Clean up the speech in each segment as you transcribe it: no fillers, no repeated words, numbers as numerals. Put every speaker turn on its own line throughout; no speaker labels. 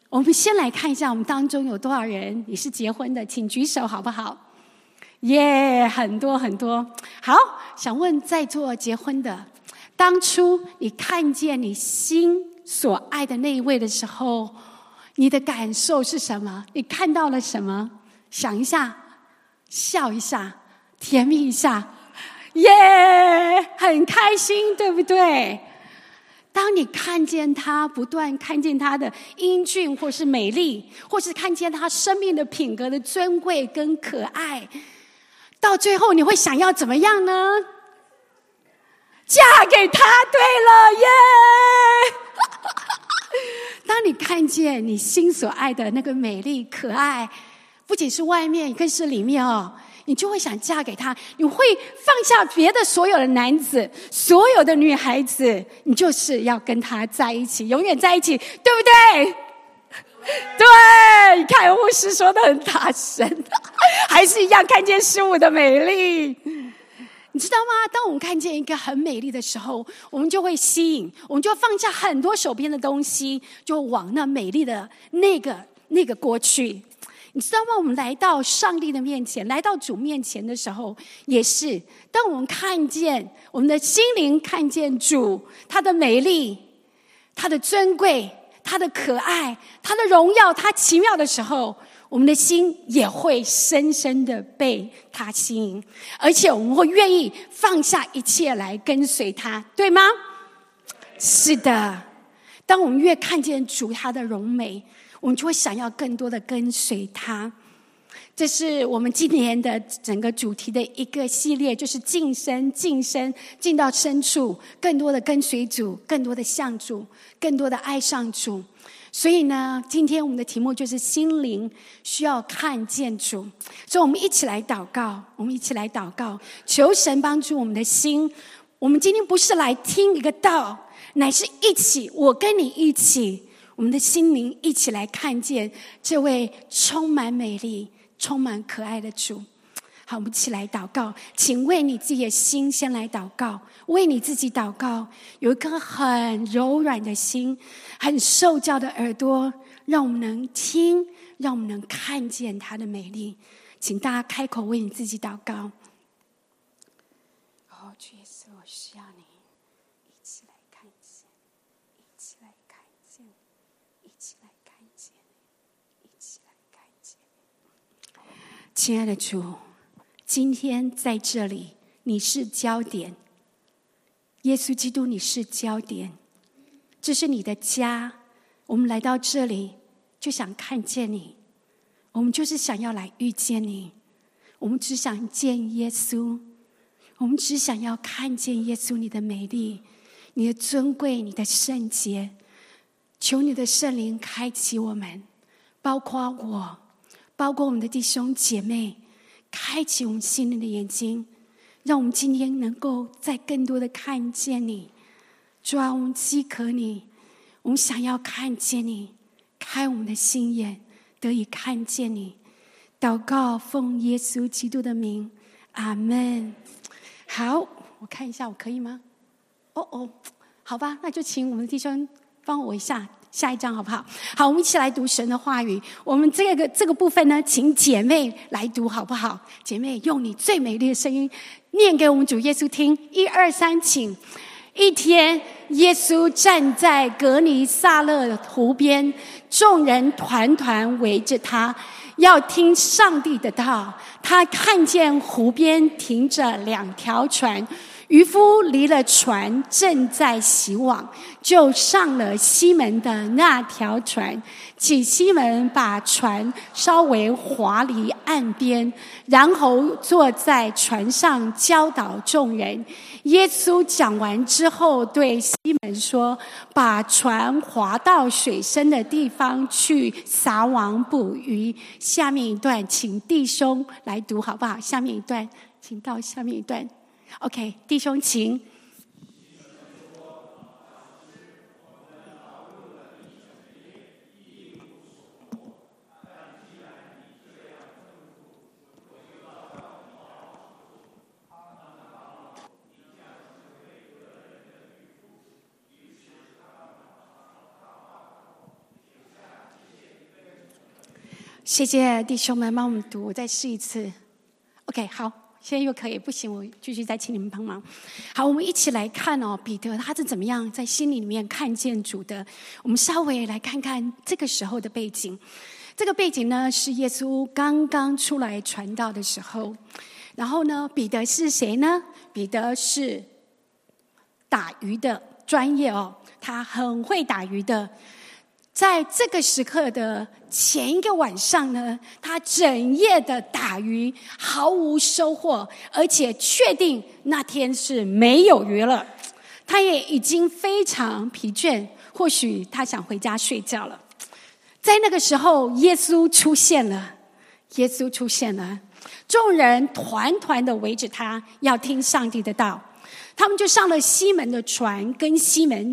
我们先来看一下我们当中有多少人你是结婚的，请举手好不好？耶，很多很多。好，想问在座结婚的，当初你看见你心所爱的那一位的时候，你的感受是什么？你看到了什么？想一下，笑一下，甜蜜一下，耶，很开心，对不对？当你看见他，不断看见他的英俊或是美丽，或是看见他生命的品格的尊贵跟可爱，到最后你会想要怎么样呢？嫁给他，对了，耶！当你看见你心所爱的那个美丽可爱，不仅是外面更是里面哦，你就会想嫁给他，你会放下别的所有的男子，所有的女孩子，你就是要跟他在一起，永远在一起，对不对？对，你看牧师说得很大声，还是一样看见事物的美丽。你知道吗？当我们看见一个很美丽的时候，我们就会吸引，我们就放下很多手边的东西，就往那美丽的那个过去。你知道吗？我们来到上帝的面前，来到主面前的时候，也是当我们看见我们的心灵看见主他的美丽，他的尊贵，他的可爱，他的荣耀，他奇妙的时候，我们的心也会深深的被他吸引，而且我们会愿意放下一切来跟随他，对吗？是的，当我们越看见主他的荣美，我们就会想要更多的跟随他。这是我们今年的整个主题的一个系列，就是晋升进到深处，更多的跟随主，更多的向主，更多的爱上主。所以呢，今天我们的题目就是心灵需要看见主，所以我们一起来祷告，求神帮助我们的心。我们今天不是来听一个道，乃是一起，我跟你一起，我们的心灵一起来看见这位充满美丽、充满可爱的主。好，我们一起来祷告，请为你自己的心先来祷告，为你自己祷告，有一颗很柔软的心，很受教的耳朵，让我们能听，让我们能看见他的美丽。请大家开口为你自己祷告。哦，主耶稣，我需要你，一起来看见，一起来看见，一起来看见，一起来看见。亲爱的主，今天在这里，你是焦点，耶稣基督，你是焦点，这是你的家。我们来到这里，就想看见你，我们就是想要来遇见你，我们只想见耶稣，我们只想要看见耶稣你的美丽，你的尊贵，你的圣洁。求你的圣灵开启我们，包括我，包括我们的弟兄姐妹，开启我们心灵的眼睛，让我们今天能够再更多的看见你。主啊，我们饥渴你，我们想要看见你，开我们的心眼，得以看见你。祷告奉耶稣基督的名，阿们。好，我看一下我可以吗？好吧，那就请我们的弟兄帮我一下下一章好不好？好，我们一起来读神的话语。我们这个部分呢，请姐妹来读好不好？姐妹用你最美丽的声音念给我们主耶稣听。1、2、3，请。一天，耶稣站在革尼撒勒湖边，众人团团围着他，要听上帝的道。他看见湖边停着2条船，渔夫离了船，正在洗网，就上了西门的那条船。请西门把船稍微划离岸边，然后坐在船上教导众人。耶稣讲完之后，对西门说：“把船划到水深的地方去，撒网捕鱼。”下面一段，请弟兄来读好不好？下面一段，请到下面一段。OK， 弟兄请。 谢谢弟兄们帮我们读，我再试一次。OK， 好，现在又可以，不行我继续再请你们帮忙。好，我们一起来看彼得他是怎么样在心里面看见主的。我们稍微来看看这个时候的背景。这个背景呢，是耶稣刚刚出来传道的时候。然后呢，彼得是谁呢？彼得是打鱼的专业他很会打鱼的。在这个时刻的前一个晚上呢，他整夜的打鱼，毫无收获，而且确定那天是没有鱼了。他也已经非常疲倦，或许他想回家睡觉了。在那个时候，耶稣出现了，众人团团的围着他，要听上帝的道。他们就上了西门的船，跟西门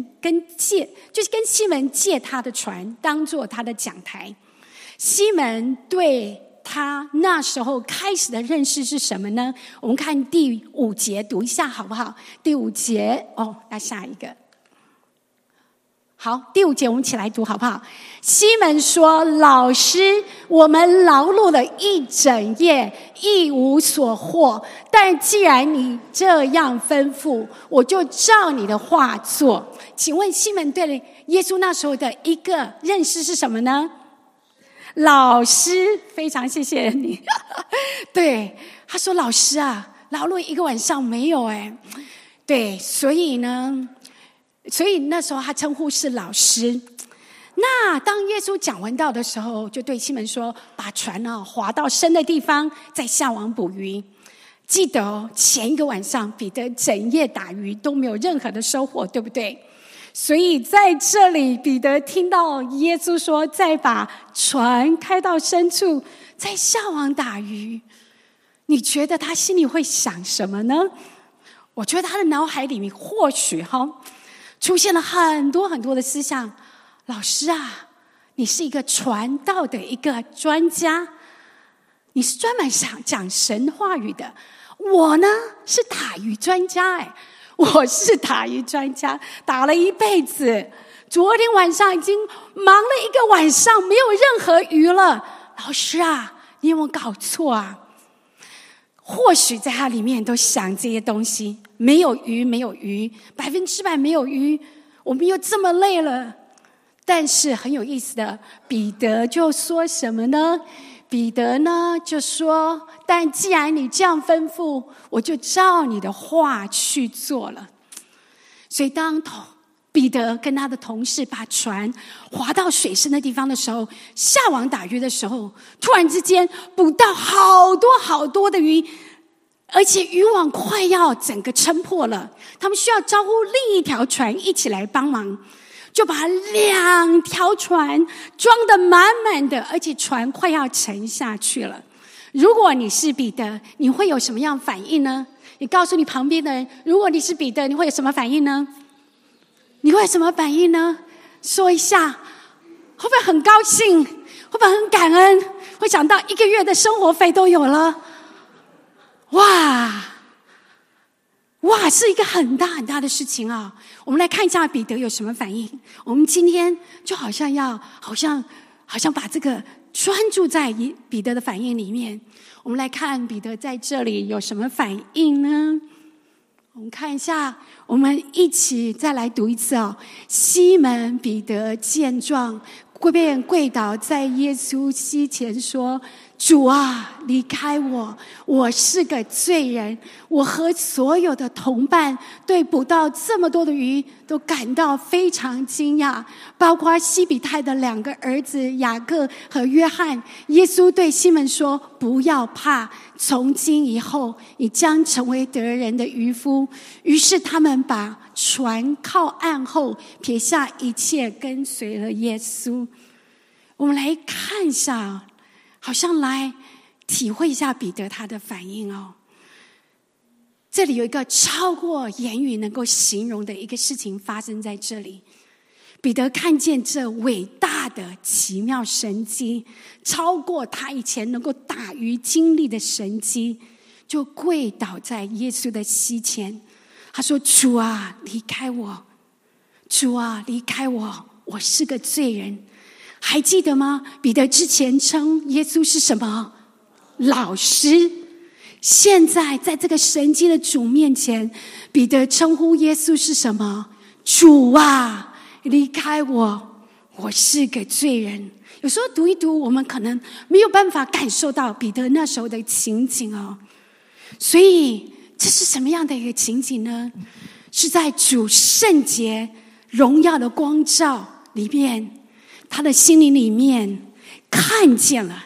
借他的船，当作他的讲台。西门对他那时候开始的认识是什么呢？我们看第5节读一下好不好？第5节那下一个。好，第5节我们一起来读好不好？西门说：老师，我们劳碌了一整夜，一无所获，但既然你这样吩咐，我就照你的话做。请问西门对耶稣那时候的一个认识是什么呢？老师，非常谢谢你。对，他说老师啊，劳碌一个晚上没有对，所以那时候他称呼是老师。那当耶稣讲完道的时候，就对西门说：把船划到深的地方，再下网捕鱼。记得前一个晚上彼得整夜打鱼都没有任何的收获，对不对？所以在这里彼得听到耶稣说再把船开到深处，再下网打鱼，你觉得他心里会想什么呢？我觉得他的脑海里面或许出现了很多很多的思想。老师啊，你是一个传道的一个专家，你是专门讲神话语的。我呢是打鱼专家我是打鱼专家，打了一辈子，昨天晚上已经忙了一个晚上，没有任何鱼了。老师啊，你有没有搞错啊？或许在他里面都想这些东西，没有鱼，100%没有鱼，我们又这么累了。但是很有意思的，彼得就说什么呢？彼得呢就说：但既然你这样吩咐，我就照你的话去做了。所以当彼得跟他的同事把船划到水深的地方的时候，下网打鱼的时候，突然之间捕到好多好多的鱼，而且渔网快要整个撑破了，他们需要招呼另一条船一起来帮忙，就把2条船装得满满的，而且船快要沉下去了。如果你是彼得，你会有什么样反应呢？你告诉你旁边的人，如果你是彼得，你会有什么反应呢？你会有什么反应呢？说一下，会不会很高兴？会不会很感恩？会想到1个月的生活费都有了？哇，是一个很大很大的事情啊！我们来看一下彼得有什么反应。我们今天就好像把这个专注在彼得的反应里面。我们来看彼得在这里有什么反应呢？我们看一下，我们一起再来读一次西门彼得见状，便跪倒在耶稣膝前说：主啊，离开我，我是个罪人。我和所有的同伴对捕到这么多的鱼都感到非常惊讶，包括西比泰的2个儿子雅各和约翰。耶稣对西门说：不要怕，从今以后你将成为得人的渔夫。于是他们把船靠岸后，撇下一切，跟随了耶稣。我们来看一下，好像来体会一下彼得他的反应这里有一个超过言语能够形容的一个事情发生在这里。彼得看见这伟大的奇妙神迹，超过他以前能够打鱼经历的神迹，就跪倒在耶稣的膝前。他说：主啊，离开我，主啊，离开我，我是个罪人。 还记得吗？彼得之前称耶稣是什么？老师。现在在这个神迹的主面前，彼得称呼耶稣是什么？主啊，离开我，我是个罪人。有时候读一读，我们可能没有办法感受到彼得那时候的情景哦。所以这是什么样的一个情景呢？是在主圣洁荣耀的光照里面，他的心灵里面看见了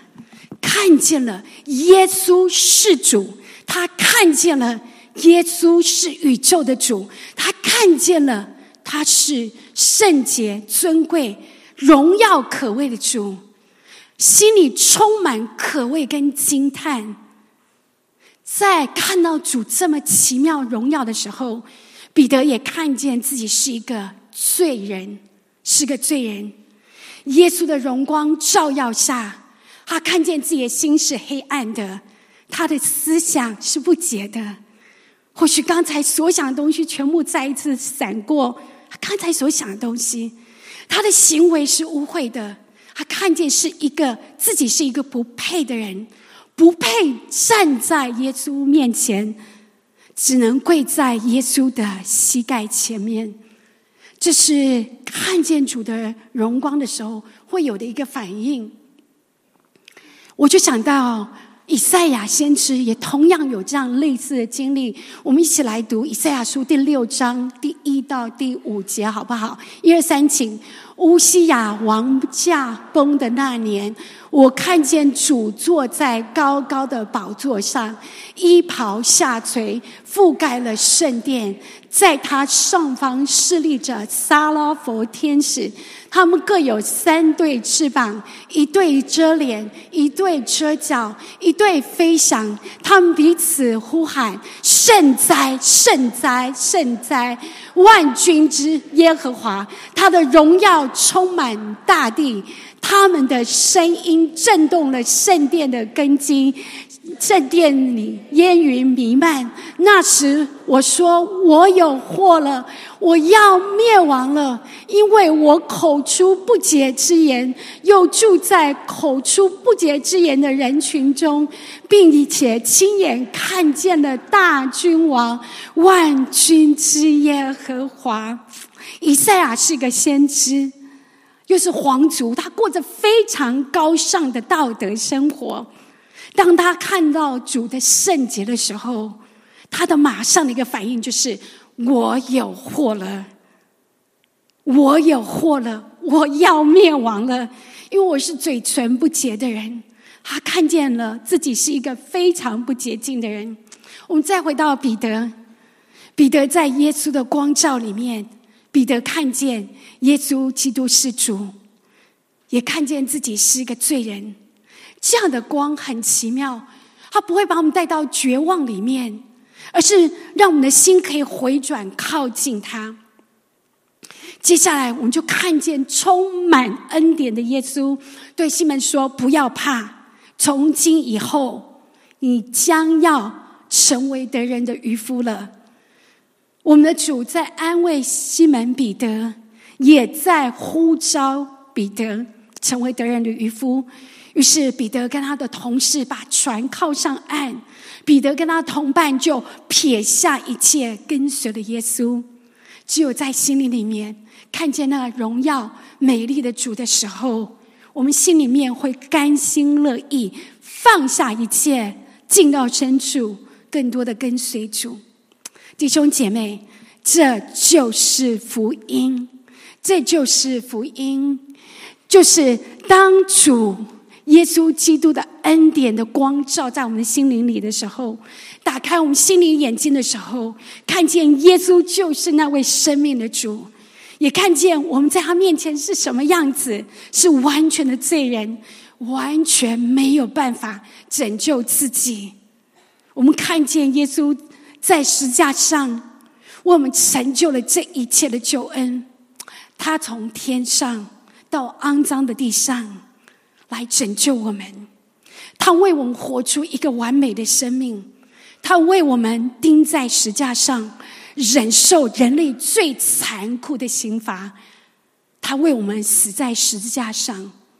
耶稣是主，他看见了耶稣是宇宙的主，他看见了他是圣洁尊贵荣耀可畏的主，心里充满可畏跟惊叹。在看到主这么奇妙荣耀的时候，彼得也看见自己是一个罪人，是个罪人。耶稣的荣光照耀下，他看见自己的心是黑暗的，他的思想是不洁的。或许刚才所想的东西全部再一次闪过他刚才所想的东西，他的行为是污秽的，他看见自己是一个不配的人，不配站在耶稣面前，只能跪在耶稣的膝盖前面。这是看见主的荣光的时候会有的一个反应。我就想到以赛亚先知也同样有这样类似的经历。我们一起来读以赛亚书第6章第1到第5节好不好？1、2、3，请。乌西雅王驾崩的那年，我看见主坐在高高的宝座上，衣袍下垂，覆盖了圣殿，在他上方侍立着撒拉弗天使，他们各有3对翅膀，一对遮脸，一对遮脚，一对飞翔。他们彼此呼喊：圣哉，圣哉，圣哉！万军之耶和华，他的荣耀充满大地。他们的声音震动了圣殿的根基，圣殿里烟云弥漫。那时我说，我有祸了，我要灭亡了，因为我口出不洁之言，又住在口出不洁之言的人群中，并且亲眼看见了大君王，万军之耶和华。以赛亚是个先知，又是皇族，他过着非常高尚的道德生活。当他看到主的圣洁的时候，他的马上的一个反应就是：我有祸了，我有祸了，我要灭亡了，因为我是嘴唇不洁的人。他看见了自己是一个非常不洁净的人。我们再回到彼得，彼得在耶稣的光照里面，彼得看见耶稣基督是主，也看见自己是一个罪人。这样的光很奇妙，它不会把我们带到绝望里面，而是让我们的心可以回转靠近他。接下来我们就看见充满恩典的耶稣对西门说：不要怕，从今以后你将要成为得人的渔夫了。我们的主在安慰西门彼得，也在呼召彼得成为得人的渔夫。于是彼得跟他的同事把船靠上岸，彼得跟他同伴就撇下一切跟随了耶稣。只有在心里面看见那荣耀美丽的主的时候，我们心里面会甘心乐意放下一切，进到深处，更多的跟随主。弟兄姐妹，这就是福音，这就是福音，就是当主耶稣基督的恩典的光照在我们的心灵里的时候，打开我们心灵眼睛的时候，看见耶稣就是那位生命的主，也看见我们在他面前是什么样子，是完全的罪人，完全没有办法拯救自己。我们看见耶稣在十字架上为我们成就了这一切的救恩，他从天上到肮脏的地上来拯救我们，他为我们活出一个完美的生命，他为我们钉在十字架上，忍受人类最残酷的刑罚，他为我们死在十字架上，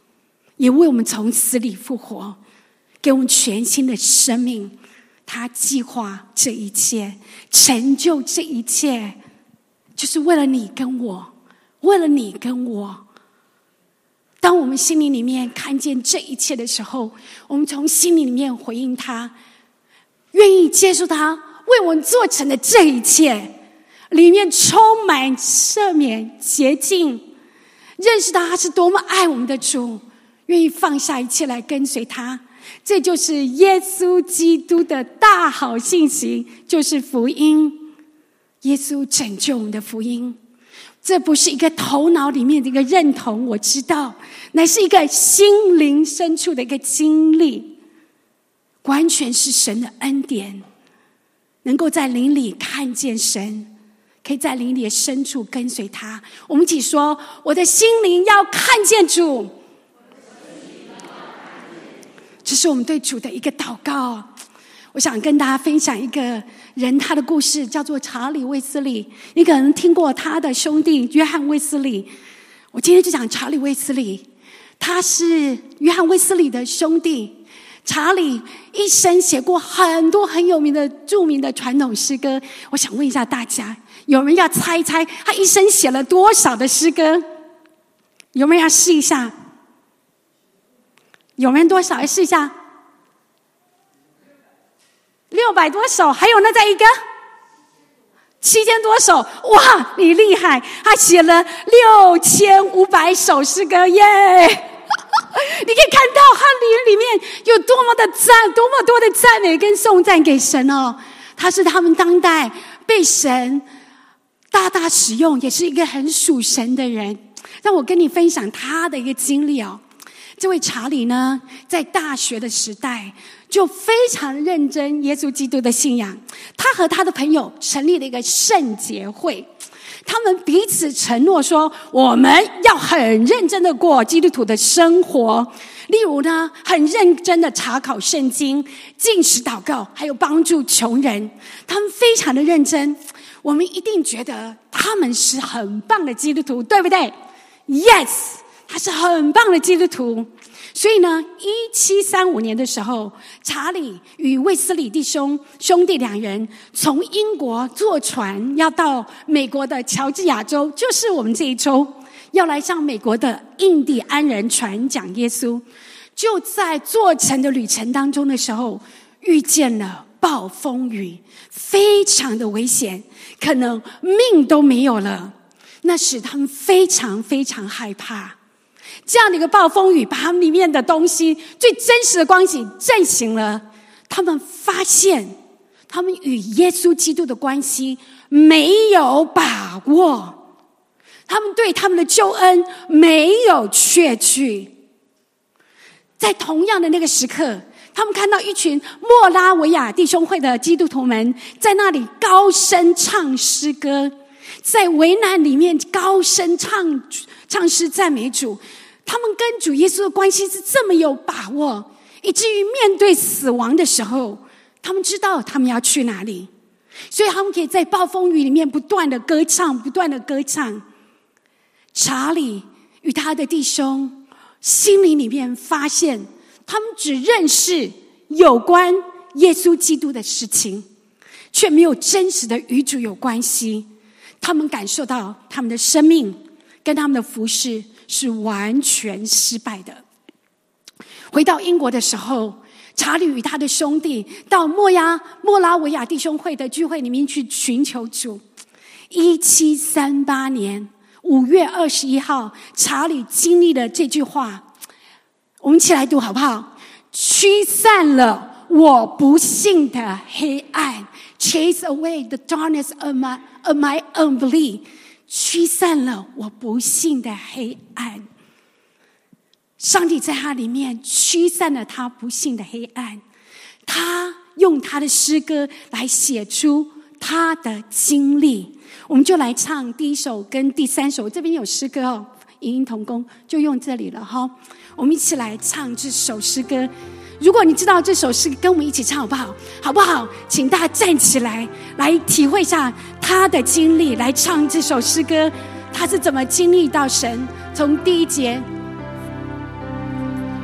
也为我们从死里复活，给我们全新的生命。他计划这一切，成就这一切，就是为了你跟我，为了你跟我。当我们心里面看见这一切的时候，我们从心里面回应他，愿意接受他为我们做成的这一切，里面充满赦免、洁净，认识到他是多么爱我们的主，愿意放下一切来跟随他。这就是耶稣基督的大好信息，就是福音。耶稣拯救我们的福音，这不是一个头脑里面的一个认同，我知道，乃是一个心灵深处的一个经历，完全是神的恩典，能够在灵里看见神，可以在灵里的深处跟随他。我们一起说，我的心灵要看见主。这是我们对主的一个祷告。我想跟大家分享一个人，他的故事叫做查理·卫斯理。你可能听过他的兄弟约翰·卫斯理。我今天就讲查理·卫斯理，他是约翰·卫斯理的兄弟。查理一生写过很多很有名的著名的传统诗歌。我想问一下大家，有人要猜一猜他一生写了多少的诗歌？有没有要试一下？有没有多少？来试一下。600多首，还有呢，再一个7000多首。哇，你厉害！他写了6500首诗歌耶！你可以看到他里面有多么的赞，多么多的赞美跟颂赞给神哦。他是他们当代被神大大使用，也是一个很属神的人。让我跟你分享他的一个经历哦。这位查理呢，在大学的时代就非常认真耶稣基督的信仰。他和他的朋友成立了一个圣洁会，他们彼此承诺说，我们要很认真的过基督徒的生活。例如呢，很认真的查考圣经、禁食祷告，还有帮助穷人。他们非常的认真，我们一定觉得他们是很棒的基督徒，对不对？ Yes， 他是很棒的基督徒。所以呢，1735年的时候，查理与卫斯理兄弟两人从英国坐船要到美国的乔治亚州，就是我们这一州，要来向美国的印第安人传讲耶稣。就在坐乘的旅程当中的时候，遇见了暴风雨，非常的危险，可能命都没有了。那使他们非常非常害怕。这样的一个暴风雨把他们里面的东西最真实的光景震醒了。他们发现他们与耶稣基督的关系没有把握，他们对他们的救恩没有确据。在同样的那个时刻，他们看到一群莫拉维亚弟兄会的基督徒们在那里高声唱诗歌，在危难里面高声唱诗赞美主。他们跟主耶稣的关系是这么有把握，以至于面对死亡的时候，他们知道他们要去哪里，所以他们可以在暴风雨里面不断的歌唱，不断的歌唱。查理与他的弟兄心里面发现，他们只认识有关耶稣基督的事情，却没有真实的与主有关系。他们感受到他们的生命跟他们的服事是完全失败的。回到英国的时候，查理与他的兄弟到莫拉维亚弟兄会的聚会里面去寻求主。1738年5月21号，查理经历了这句话，我们一起来读好不好？驱散了我不幸的黑暗， Chase away the darkness of my unbelief， 驱散了我不幸的黑暗。上帝在他里面驱散了他不幸的黑暗，他用他的诗歌来写出他的经历。我们就来唱第一首跟第三首，这边有诗歌哦，影音同工就用这里了哈。我们一起来唱这首诗歌。如果你知道这首诗，跟我们一起唱好不好？好不好？请大家站起来，来体会一下他的经历，来唱这首诗歌。他是怎么经历到神？从第一节，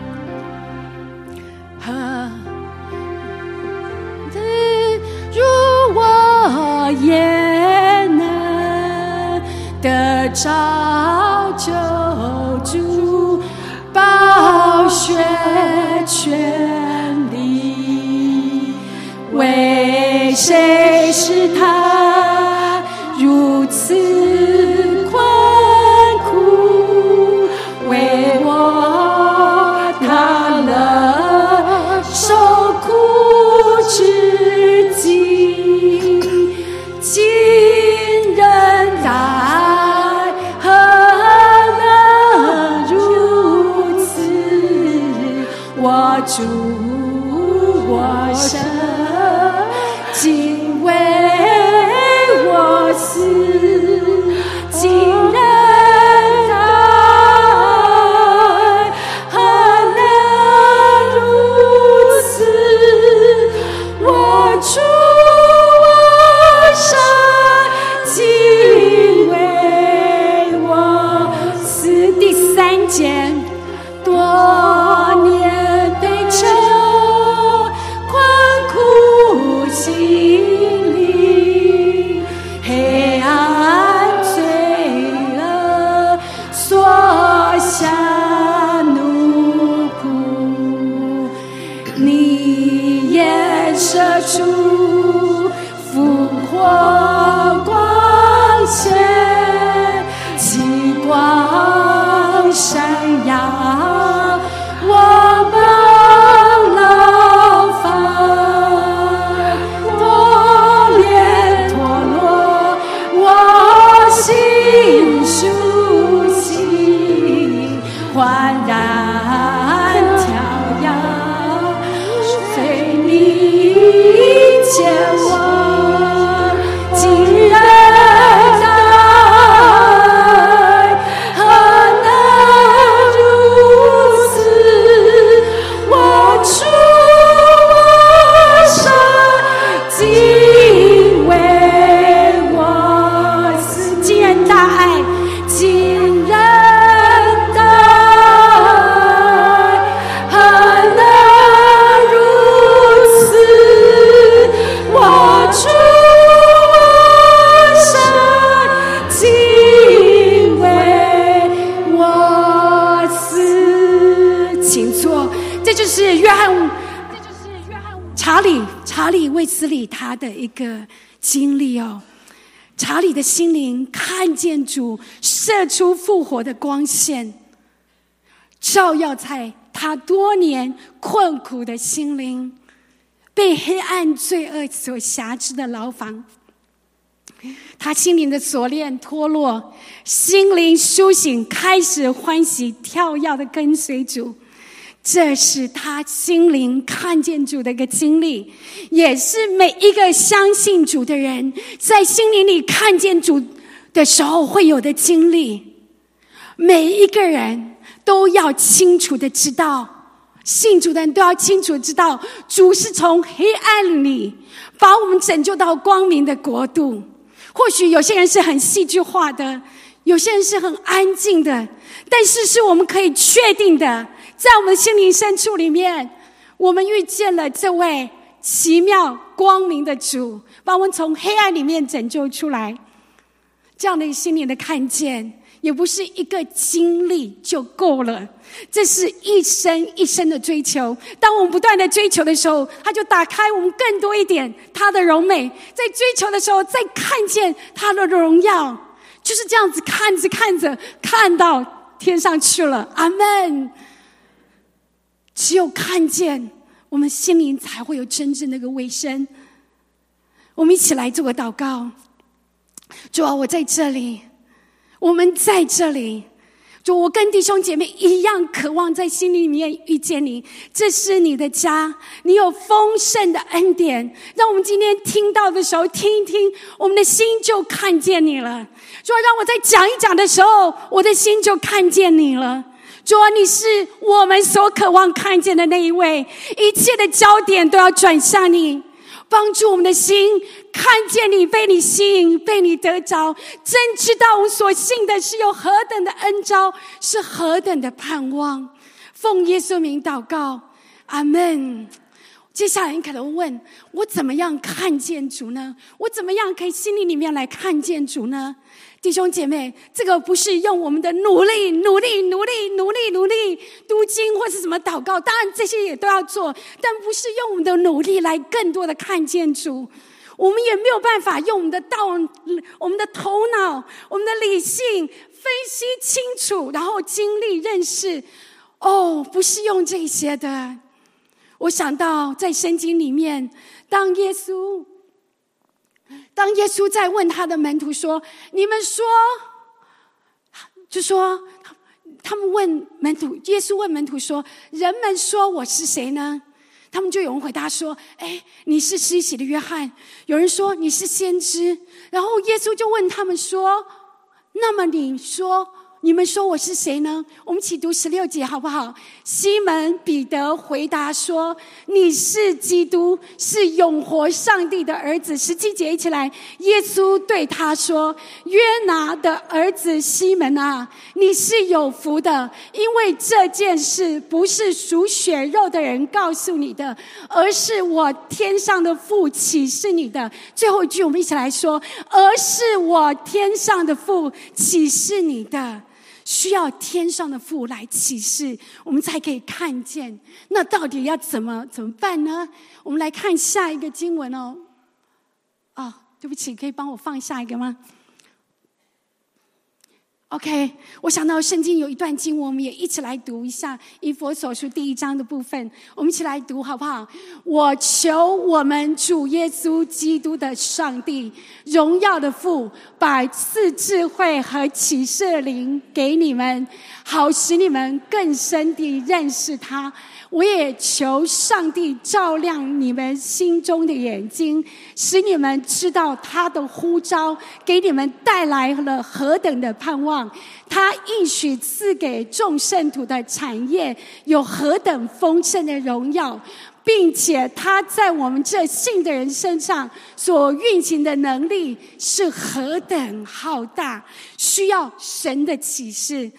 也能得着救主宝血权利。为谁使他如此困苦？为我他了受苦至极，今人待何能如此？我主我神竟为我死，竟然多年被囚困苦心里，黑暗罪恶所下奴仆，你也射出复活光线，极光闪耀我帮牢房，多年脱落我心苏醒，焕然跳跃随你前往，竟然查理卫斯理他的一个经历哦，查理的心灵看见主射出复活的光线，照耀在他多年困苦的心灵，被黑暗罪恶所辖制的牢房，他心灵的锁链脱落，心灵苏醒，开始欢喜跳跃的跟随主。这是他心灵看见主的一个经历，也是每一个相信主的人在心灵里看见主的时候会有的经历。每一个人都要清楚的知道，信主的人都要清楚知道，主是从黑暗里把我们拯救到光明的国度。或许有些人是很戏剧化的，有些人是很安静的，但是我们可以确定的，在我们的心灵深处里面，我们遇见了这位奇妙光明的主，把我们从黑暗里面拯救出来。这样的心灵的看见也不是一个经历就够了，这是一生一生的追求。当我们不断的追求的时候，他就打开我们更多一点他的荣美，在追求的时候再看见他的荣耀，就是这样子看着看着看到天上去了。阿们。只有看见，我们心灵才会有真正的一个卫生。我们一起来做个祷告。主啊，我在这里，我们在这里，主，我跟弟兄姐妹一样渴望在心里面遇见你，这是你的家，你有丰盛的恩典，让我们今天听到的时候听一听，我们的心就看见你了。主啊，让我在讲一讲的时候，我的心就看见你了。主啊，你是我们所渴望看见的那一位，一切的焦点都要转向你，帮助我们的心看见你，被你吸引，被你得着，真知道我们所信的是有何等的恩召，是何等的盼望。奉耶稣名祷告，阿们。 接下来你可能问，我怎么样看见主呢？我怎么样可以心里面来看见主呢？弟兄姐妹，这个不是用我们的努力读经或是什么祷告，当然这些也都要做，但不是用我们的努力来更多的看见主。我们也没有办法用我们的头脑、我们的理性分析清楚，然后经历认识。不是用这些的。我想到在圣经里面，当耶稣在问他的门徒说：“你们说，就说他们问门徒，耶稣问门徒说：人们说我是谁呢？”他们就有人回答说：“你是施洗的约翰。”有人说你是先知。然后耶稣就问他们说：“那么你们说我是谁呢？”我们一起读16节好不好？西门彼得回答说：“你是基督，是永活上帝的儿子。”17节一起来。耶稣对他说：“约拿的儿子西门啊，你是有福的，因为这件事不是属血肉的人告诉你的，而是我天上的父启示你的。”最后一句我们一起来说：“而是我天上的父启示你的。”需要天上的父来启示，我们才可以看见。那到底要怎么办呢？我们来看下一个经文哦。对不起，可以帮我放下一个吗？OK， 我想到圣经有一段经文，我们也一起来读一下以弗所书第1章的部分，我们一起来读好不好？我求我们主耶稣基督的上帝，荣耀的父，把赐智慧和启示的灵给你们，好使你们更深地认识他。我也求上帝照亮你们心中的眼睛，使你们知道他的呼召给你们带来了何等的盼望，他应许赐给众圣徒的产业有何等丰盛的荣耀，并且他在我们这信的人身上所运行的能力是何等浩大。需要神的启示，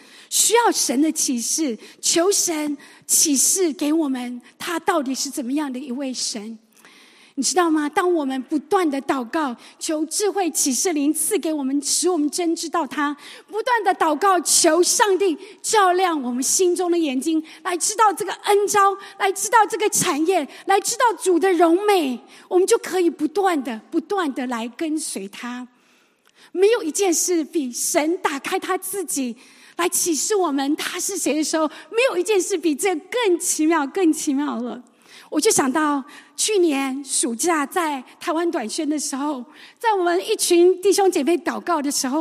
求神启示给我们，他到底是怎么样的一位神。你知道吗？当我们不断的祷告，求智慧启示灵赐给我们，使我们真知道他，不断的祷告，求上帝照亮我们心中的眼睛，来知道这个恩召，来知道这个产业，来知道主的荣美，我们就可以不断的来跟随他。没有一件事比神打开他自己来启示我们他是谁的时候，没有一件事比这更奇妙了。我就想到去年暑假在台湾短宣的时候，在我们一群弟兄姐妹祷告的时候，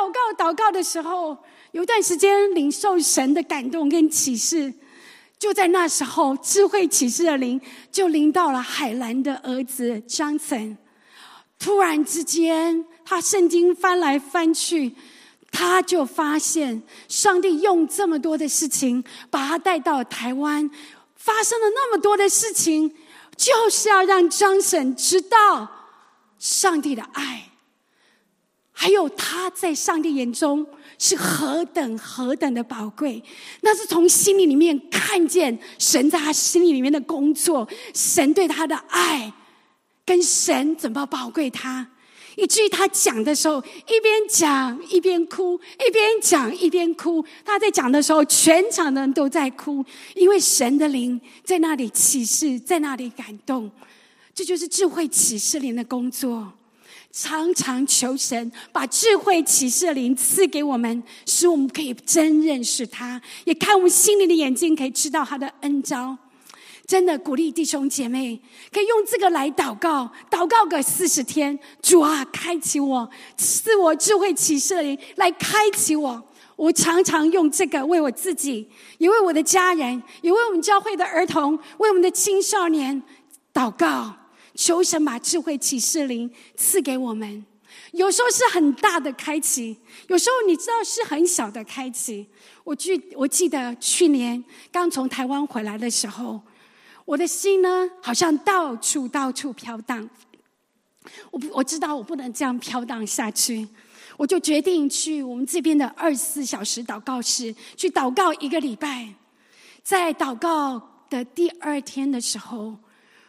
有一段时间领受神的感动跟启示，就在那时候智慧启示的灵就临到了海兰的儿子张岑。突然之间他圣经翻来翻去，他就发现上帝用这么多的事情把他带到台湾，发生了那么多的事情，就是要让张岑知道上帝的爱，还有他在上帝眼中是何等的宝贵。那是从心里面看见神在他心里面的工作，神对他的爱，跟神怎么宝贵他，以至于他讲的时候一边讲一边哭，他在讲的时候全场的人都在哭，因为神的灵在那里启示，在那里感动。这就是智慧启示灵的工作。常常求神把智慧启示灵赐给我们，使我们可以真认识他，也开我们心灵的眼睛，可以知道他的恩召。真的鼓励弟兄姐妹可以用这个来祷告个40天。主啊，开启我，赐我智慧启示的灵来开启我。我常常用这个为我自己，也为我的家人，也为我们教会的儿童，为我们的青少年祷告，求神把智慧启示灵赐给我们。有时候是很大的开启，有时候你知道是很小的开启。我记得去年刚从台湾回来的时候，我的心呢好像到处飘荡。我知道我不能这样飘荡下去，我就决定去我们这边的24小时祷告室去祷告1个礼拜。在祷告的第2天的时候，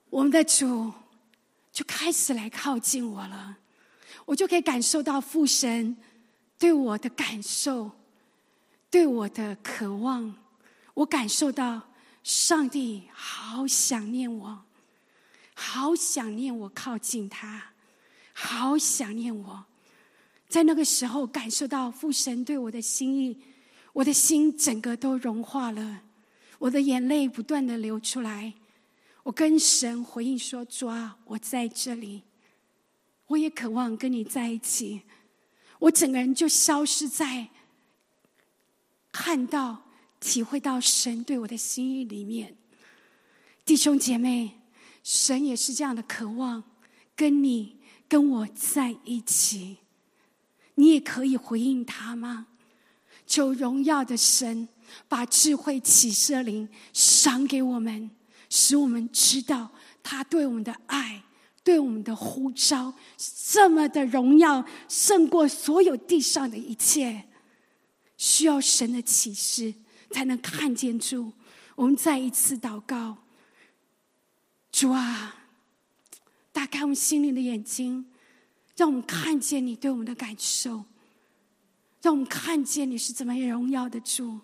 我们的主就开始来靠近我了，我就可以感受到父神对我的感受，对我的渴望。我感受到上帝好想念我，好想念我靠近他，好想念我。在那个时候感受到父神对我的心意，我的心整个都融化了，我的眼泪不断的流出来。我跟神回应说，主啊，我在这里，我也渴望跟你在一起。我整个人就消失在看到体会到神对我的心意里面。弟兄姐妹，神也是这样的渴望跟你跟我在一起。你也可以回应他吗？求荣耀的神把智慧启示的灵赏给我们，使我们知道他对我们的爱，对我们的呼召这么的荣耀，胜过所有地上的一切。需要神的启示才能看见主。我们再一次祷告，主啊，打开我们心灵的眼睛，让我们看见你对我们的感受，让我们看见你是怎么荣耀的主，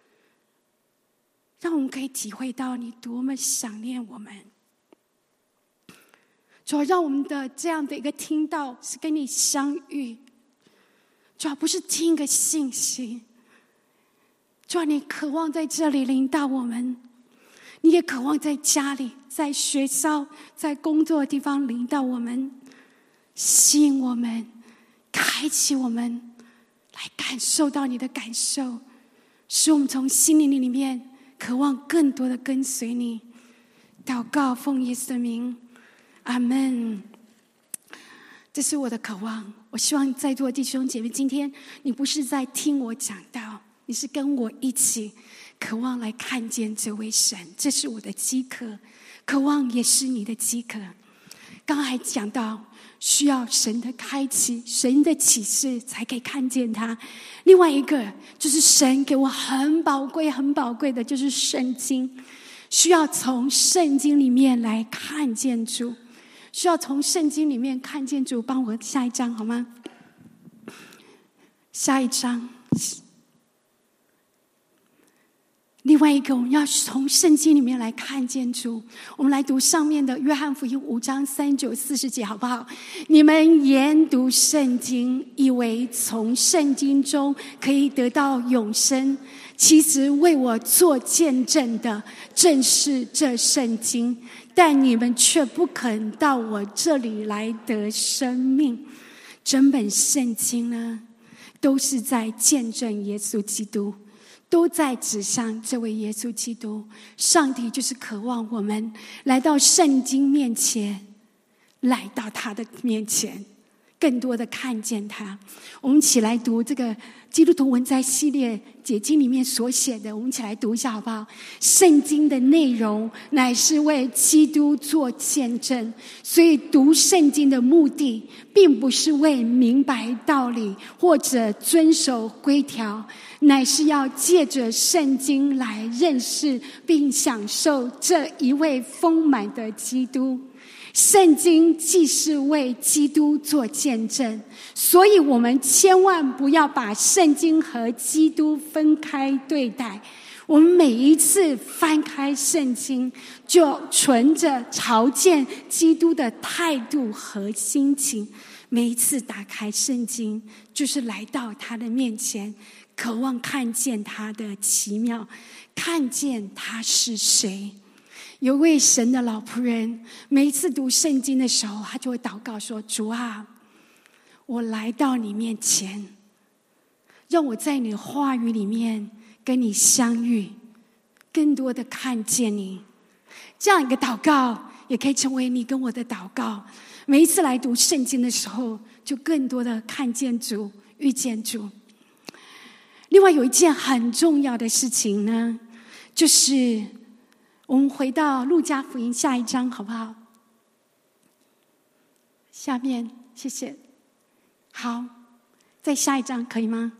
让我们可以体会到你多么想念我们。主啊，让我们的这样的一个听到是跟你相遇，主啊，不是听一个信息。主啊，你渴望在这里领导我们，你也渴望在家里，在学校，在工作的地方领导我们，吸引我们，开启我们，来感受到你的感受，使我们从心灵里面渴望更多的跟随你。祷告奉耶稣的名，阿们。这是我的渴望。我希望在座的弟兄姐妹，今天你不是在听我讲道，你是跟我一起渴望来看见这位神。这是我的饥渴，渴望也是你的饥渴。刚才讲到需要神的开启，神的启示才可以看见他。另外一个就是神给我很宝贵很宝贵的，就是圣经，需要从圣经里面来看见主，需要从圣经里面看见主。帮我下一章好吗？下一章。另外一个，我们要从圣经里面来看见主。我们来读上面的约翰福音5章39、40节好不好？你们研读圣经，以为从圣经中可以得到永生，其实为我做见证的正是这圣经，但你们却不肯到我这里来得生命。整本圣经呢，都是在见证耶稣基督，都在指向这位耶稣基督。上帝就是渴望我们来到圣经面前，来到他的面前，更多的看见他。我们一起来读这个基督徒文摘系列解经里面所写的，我们一起来读一下好不好？圣经的内容乃是为基督做见证，所以读圣经的目的并不是为明白道理或者遵守规条，乃是要借着圣经来认识并享受这一位丰满的基督。圣经既是为基督做见证，所以我们千万不要把圣经和基督分开对待。我们每一次翻开圣经，就存着朝见基督的态度和心情。每一次打开圣经，就是来到他的面前，渴望看见他的奇妙，看见他是谁。有位神的老仆人，每一次读圣经的时候，他就会祷告说，主啊，我来到你面前，让我在你的话语里面跟你相遇，更多的看见你。这样一个祷告也可以成为你跟我的祷告。每一次来读圣经的时候，就更多的看见主，遇见主。另外有一件很重要的事情呢，就是我们回到路加福音下一章好不好？下面谢谢。好，再下一章可以吗？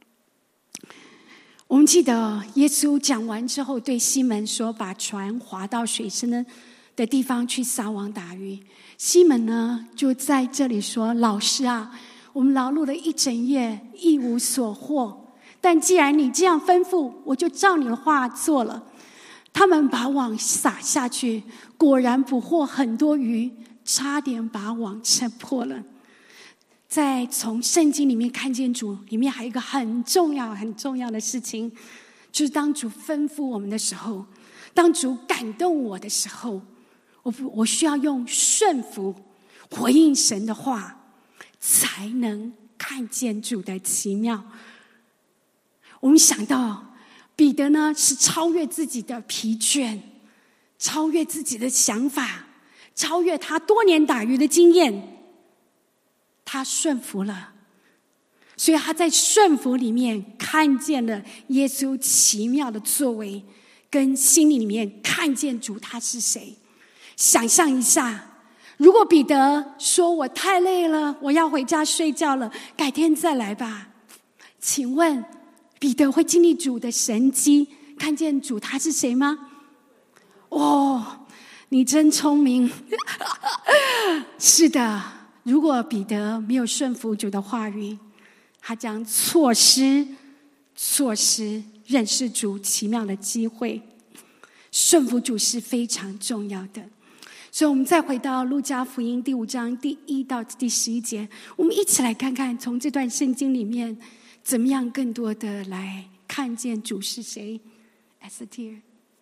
我们记得耶稣讲完之后对西门说，把船划到水深的的地方去撒网打鱼。西门呢就在这里说，老师啊，我们劳碌了一整夜，一无所获，但既然你这样吩咐，我就照你的话做了。他们把网撒下去，果然捕获很多鱼，差点把网撑破了。在从圣经里面看见主，里面还有一个很重要很重要的事情，就是当主吩咐我们的时候，当主感动我的时候，我需要用顺服回应神的话，才能看见主的奇妙。我们想到彼得呢，是超越自己的疲倦，超越自己的想法，超越他多年打鱼的经验，他顺服了，所以他在顺服里面看见了耶稣奇妙的作为，跟心里面看见主他是谁。想象一下，如果彼得说我太累了，我要回家睡觉了，改天再来吧，请问彼得会经历主的神迹，看见主他是谁吗？哦，你真聪明。是的，如果彼得没有顺服主的话语，他将错失认识主奇妙的机会。顺服主是非常重要的。所以我们再回到路加福音第5章第1到第11节，我们一起来看看从这段圣经里面怎么样更多的来看见主是谁。 Esther，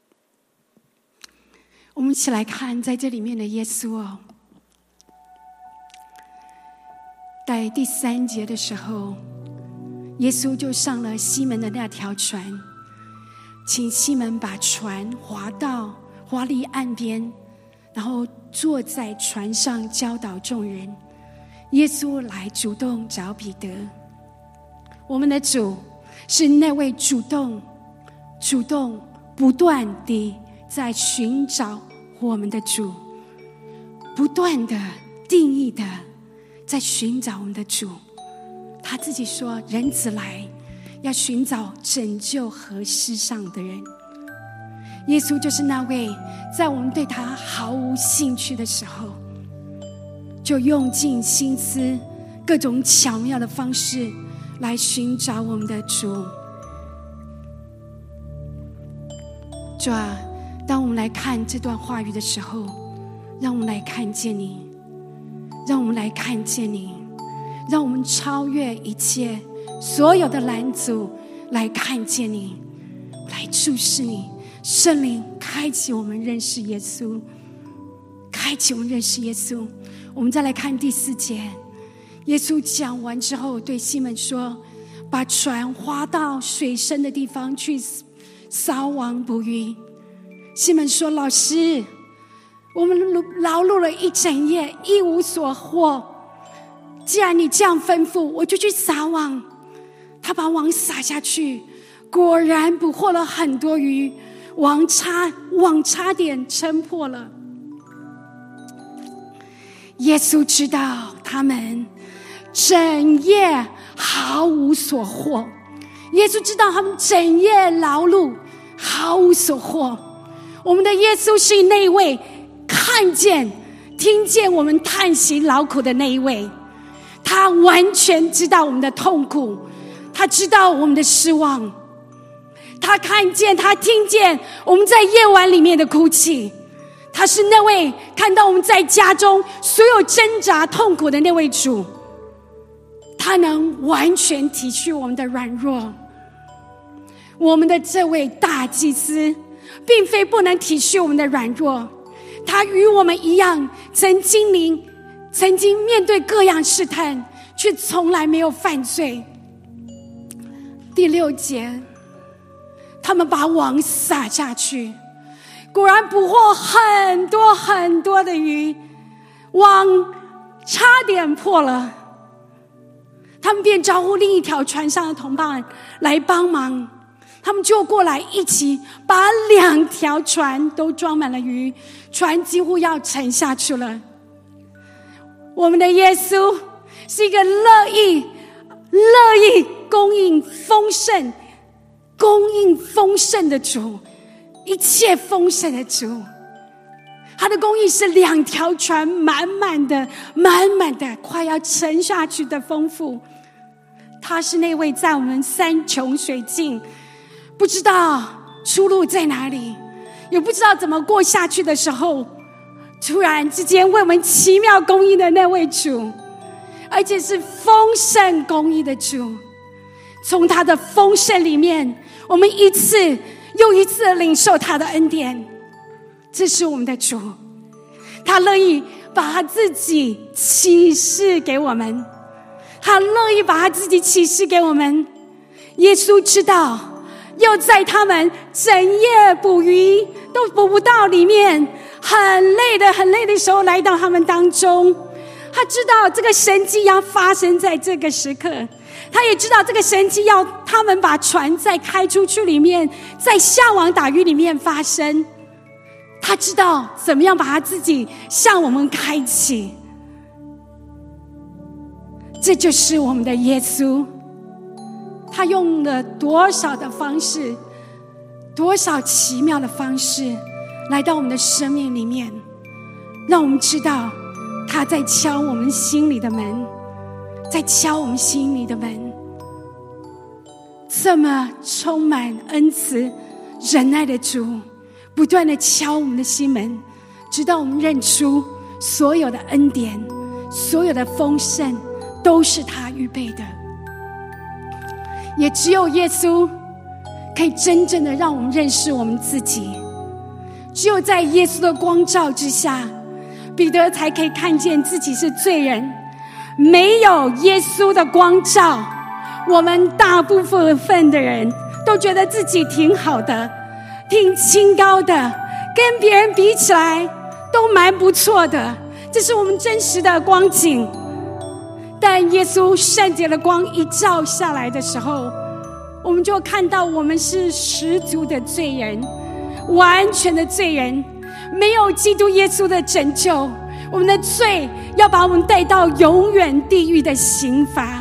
我们一起来看在这里面的耶稣哦。在第3节的时候，耶稣就上了西门的那条船，请西门把船划离岸边，然后坐在船上教导众人。耶稣来主动找彼得。我们的主是那位主动不断地在寻找我们的主，不断的定义的在寻找我们的主。他自己说，人子来要寻找拯救和失丧的人。耶稣就是那位在我们对他毫无兴趣的时候，就用尽心思各种巧妙的方式来寻找我们的主。主啊，当我们来看这段话语的时候，让我们来看见你，让我们来看见你，让我们超越一切所有的拦阻，来看见你，来注视你。圣灵开启我们认识耶稣，开启我们认识耶稣。我们再来看第4节，耶稣讲完之后对西门说，把船划到水深的地方去撒网捕鱼。西门说，老师，我们劳碌了一整夜，一无所获，既然你这样吩咐，我就去撒网。他把网撒下去，果然捕获了很多鱼，网差点撑破了。耶稣知道他们整夜毫无所获，耶稣知道他们整夜劳碌毫无所获。我们的耶稣是那一位看见听见我们叹息劳苦的那一位，他完全知道我们的痛苦，他知道我们的失望，他看见他听见我们在夜晚里面的哭泣。他是那位看到我们在家中所有挣扎痛苦的那位主，他能完全体恤我们的软弱。我们的这位大祭司并非不能体恤我们的软弱，他与我们一样曾经面对各样试探，却从来没有犯罪。第6节，他们把网撒下去，果然捕获很多很多的鱼，网差点破了。他们便招呼另一条船上的同伴来帮忙，他们就过来一起把2条船都装满了鱼，船几乎要沉下去了。我们的耶稣是一个乐意供应丰盛的主，一切丰盛的主。 他的公义是2条船满满的快要沉下去的丰富。他是那位在我们山穷水尽，不知道出路在哪里，也不知道怎么过下去的时候，突然之间为我们奇妙公义的那位主，而且是丰盛公义的主。从他的丰盛里面，我们一次又一次领受他的恩典。这是我们的主，他乐意把他自己启示给我们，他乐意把他自己启示给我们。耶稣知道，又在他们整夜捕鱼都捕不到里面，很累的时候来到他们当中。他知道这个神迹要发生在这个时刻，他也知道这个神迹要他们把船再开出去里面，在下网打鱼里面发生。他知道怎么样把他自己向我们开启。这就是我们的耶稣，他用了多少的方式，多少奇妙的方式来到我们的生命里面，让我们知道他在敲我们心里的门，在敲我们心里的门。这么充满恩慈忍耐的主，不断的敲我们的心门，直到我们认出所有的恩典，所有的丰盛都是他预备的。也只有耶稣可以真正的让我们认识我们自己，只有在耶稣的光照之下，彼得才可以看见自己是罪人。没有耶稣的光照，我们大部分的人都觉得自己挺好的，挺清高的，跟别人比起来都蛮不错的，这是我们真实的光景。但耶稣圣洁的光一照下来的时候，我们就看到我们是十足的罪人，完全的罪人。没有基督耶稣的拯救，我们的罪要把我们带到永远地狱的刑罚。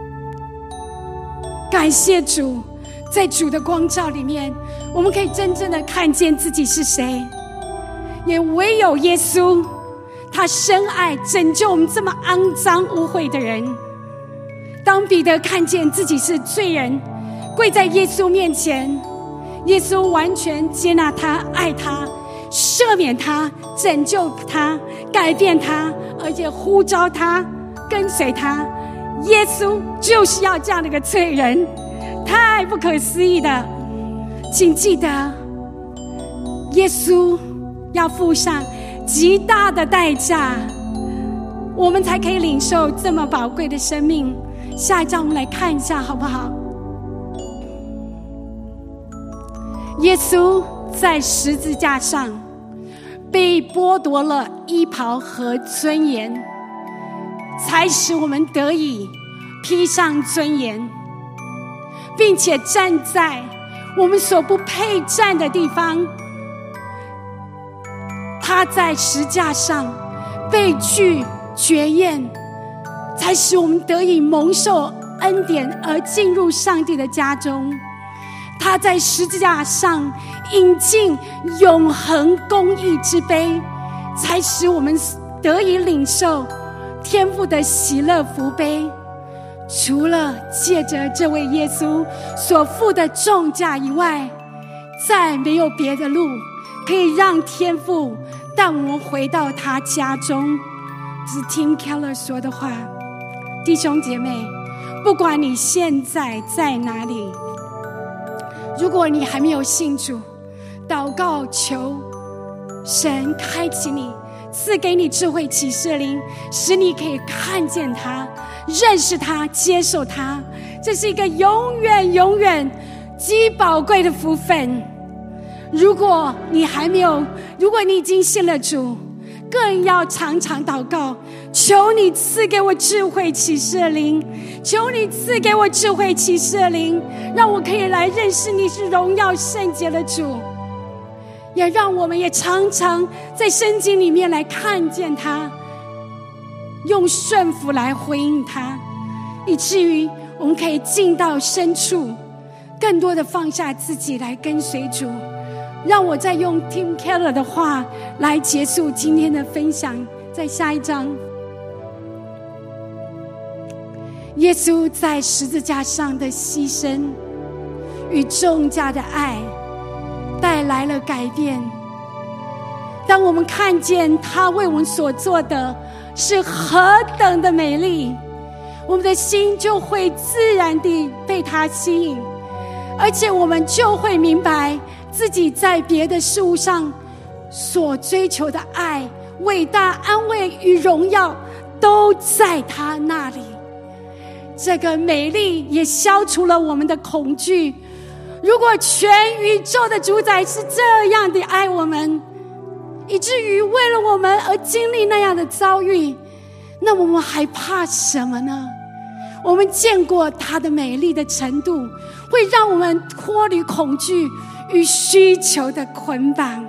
感谢主，在主的光照里面，我们可以真正的看见自己是谁。也唯有耶稣，他深爱拯救我们这么肮脏污秽的人。当彼得看见自己是罪人，跪在耶稣面前，耶稣完全接纳他，爱他，赦免他，拯救他，改变他，而且呼召他跟随他。耶稣就是要这样的一个罪人，太不可思议的。请记得，耶稣要付上极大的代价，我们才可以领受这么宝贵的生命。下一章我们来看一下好不好？耶稣在十字架上被剥夺了衣袍和尊严，才使我们得以披上尊严，并且站在我们所不配站的地方。他在十架上被拒绝厌，才使我们得以蒙受恩典而进入上帝的家中。他在十字架上饮尽永恒公义之杯，才使我们得以领受天父的喜乐福杯。除了借着这位耶稣所付的重价以外，再没有别的路可以让天父带我们回到他家中。这是 Tim Keller 说的话。弟兄姐妹，不管你现在在哪里，如果你还没有信主，祷告求神开启你，赐给你智慧启示灵，使你可以看见他，认识他，接受他。这是一个永远永远极宝贵的福分。如果你已经信了主，更要常常祷告，求你赐给我智慧启示灵，求你赐给我智慧启示灵，让我可以来认识你是荣耀圣洁的主。也让我们也常常在圣经里面来看见他，用顺服来回应他，以至于我们可以进到深处，更多的放下自己来跟随主， 让我再用 Tim Keller 的话来结束今天的分享。在下一章，耶稣在十字架上的牺牲与重价的爱带来了改变。当我们看见他为我们所做的是何等的美丽，我们的心就会自然地被他吸引，而且我们就会明白自己在别的事物上所追求的爱、伟大、安慰与荣耀都在他那里。这个美丽也消除了我们的恐惧。如果全宇宙的主宰是这样的爱我们，以至于为了我们而经历那样的遭遇，那我们还怕什么呢？我们见过他的美丽的程度，会让我们脱离恐惧与需求的捆绑。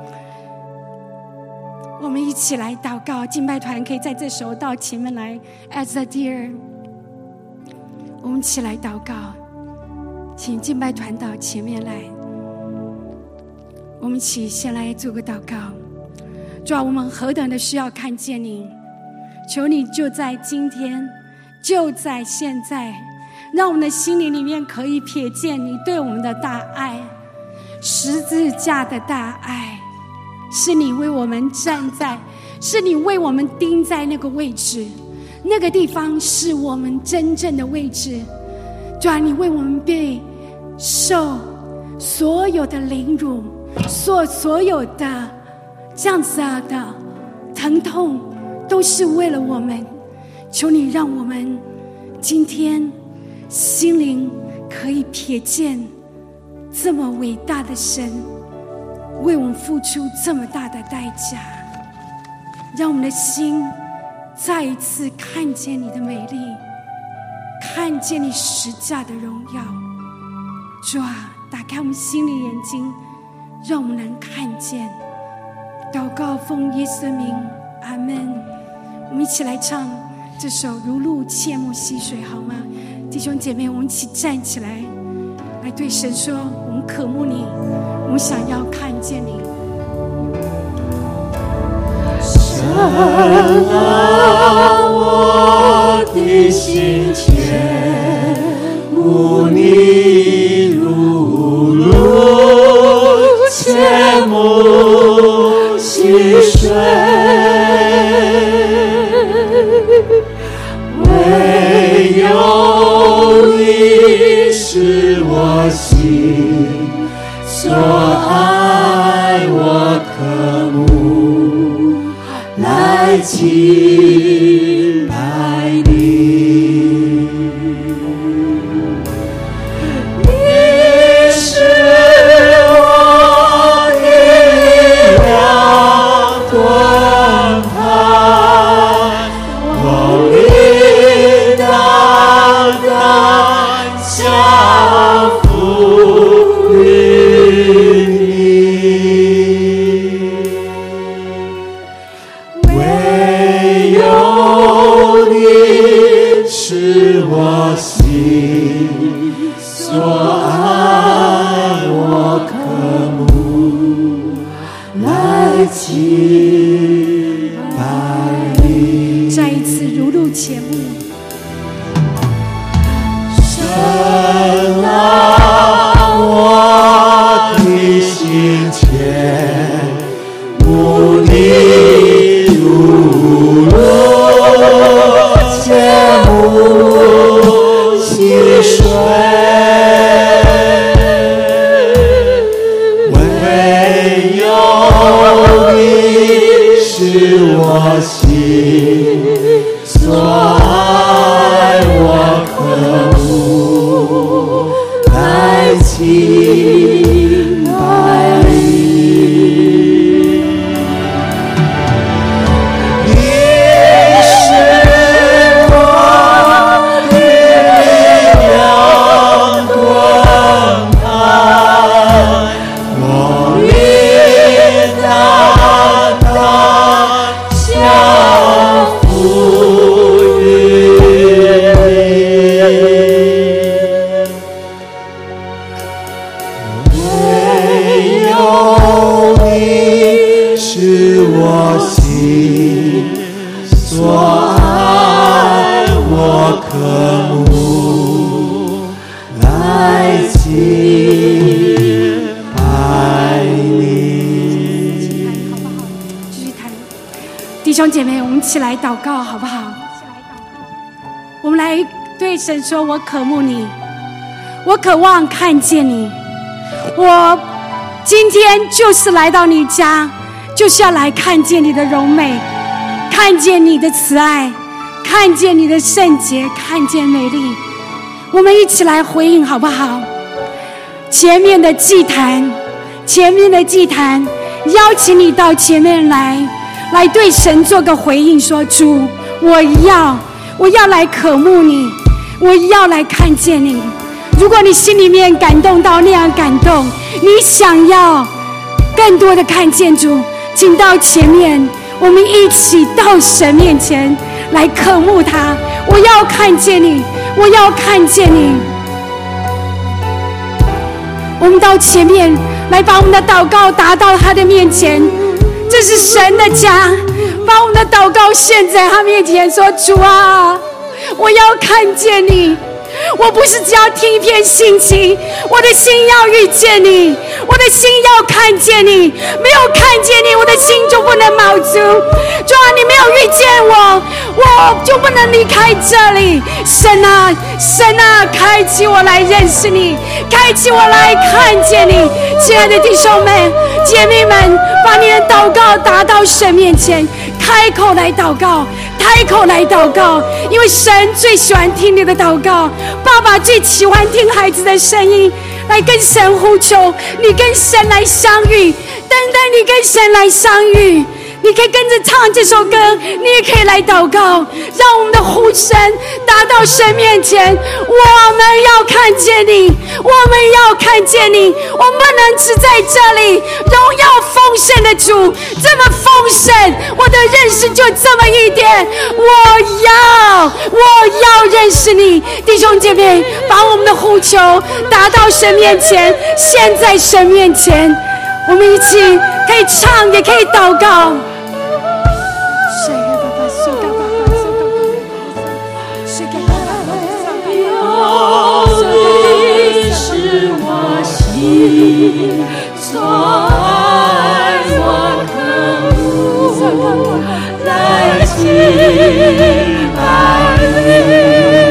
我们一起来祷告，敬拜团可以在这时候到前面来 As a dear。 我们一起来祷告，请敬拜团到前面来。我们一起先来做个祷告。主啊，我们何等的需要看见你，求你就在今天，就在现在，让我们的心灵里面可以瞥见你对我们的大爱，十字架的大爱，是你为我们站在，是你为我们钉在那个位置，那个地方是我们真正的位置。主啊，你为我们被受所有的凌辱，所有的这样子的疼痛，都是为了我们。求你让我们今天心灵可以瞥见这么伟大的神为我们付出这么大的代价，让我们的心再一次看见你的美丽，看见你十架的荣耀。主啊，打开我们心里眼睛，让我们能看见。祷告奉耶稣的名，阿们。我们一起来唱这首《如鹿切莫溪水》，好吗？弟兄姐妹，我们一起站起来，来对神说：我们渴慕你，我们想要看见你。
神啊，我的心切慕你，如鹿切莫溪水，唯有你是我心所爱，我渴慕来敬拜你。你是我的力量盾牌，我应当降服于你。唯有你是我心所爱，我渴慕来敬拜你。
再一次如鹿切莫。
神啊，我的心切慕你，如鹿切莫溪水，唯有你是我心所爱，我渴慕来敬拜你。你是我的力量盾牌，我应当降我心，所爱我渴慕，来敬拜你。
继续弹，弟兄姐妹，我们一起来祷告好不好？我们来对神说，我渴慕你，我渴望看见你，我今天就是来到你家，就是要来看见你的荣美，看见你的慈爱，看见你的圣洁，看见美丽。我们一起来回应好不好？前面的祭坛，邀请你到前面来对神做个回应，说主，我要来渴慕你，我要来看见你。如果你心里面感动到那样感动，你想要更多的看见主，请到前面，我们一起到神面前来渴慕他。我要看见你，我要看见你。我们到前面来，把我们的祷告达到他的面前。这是神的家，把我们的祷告献在他面前，说主啊，我要看见你。我不是只要听一片信息，我的心要遇见你，我的心要看见你。没有看见你，我的心就不能满足。主啊，你没有遇见我，我就不能离开这里。神啊，神啊，开启我来认识你，开启我来看见你。亲爱的弟兄们姐妹们，把你的祷告达到神面前，开口来祷告，开口来祷告，因为神最喜欢听你的祷告，爸爸最喜欢听孩子的声音。来跟神呼求，你跟神来相遇，单单你跟神来相遇。你可以跟着唱这首歌，你也可以来祷告，让我们的呼声达到神面前。我们要看见你，我们要看见你，我们不能只在这里。荣耀丰盛的主这么丰盛，我的认识就这么一点。我要认识你。弟兄姐妹，把我们的呼求达到神面前，献在神面前。我们一起可以唱，也可以祷告。
你是我心所爱，我渴慕来敬拜你。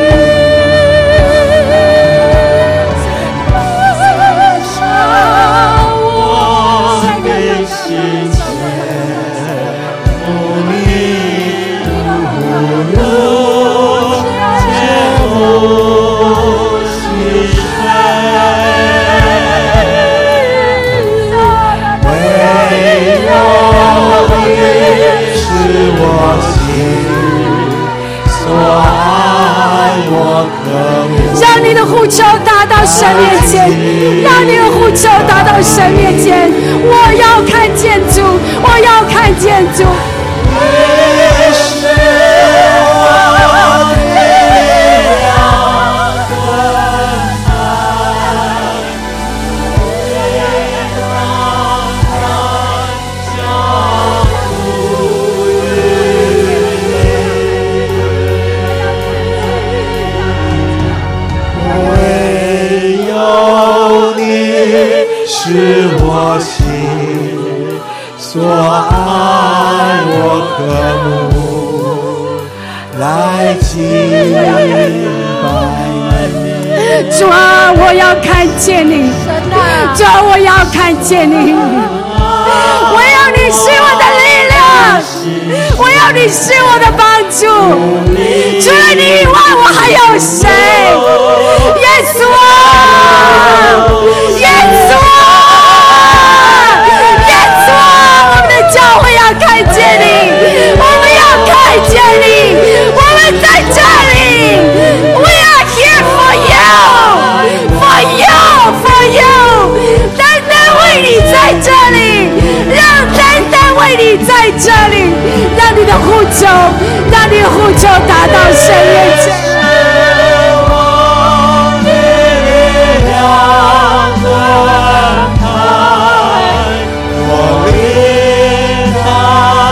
让你的呼求达到神面前，让你的呼求达到神面前。我要看见主，我要看见主。你是我的力量和爱，唯有你是我心所爱，我渴慕来敬拜你。主啊，我要看见你，主啊，我要看见你。我要你是我的力量，我要你是我的帮助。除了你以外，我还有谁？耶稣啊，耶稣啊，耶稣啊！我们的教会要看见你，我们要看见你，我们在这里。We are here for you, for you, for you。单单为你在这里，让单单为你在这里，让你的呼求，让你的呼求达到神面前。我领他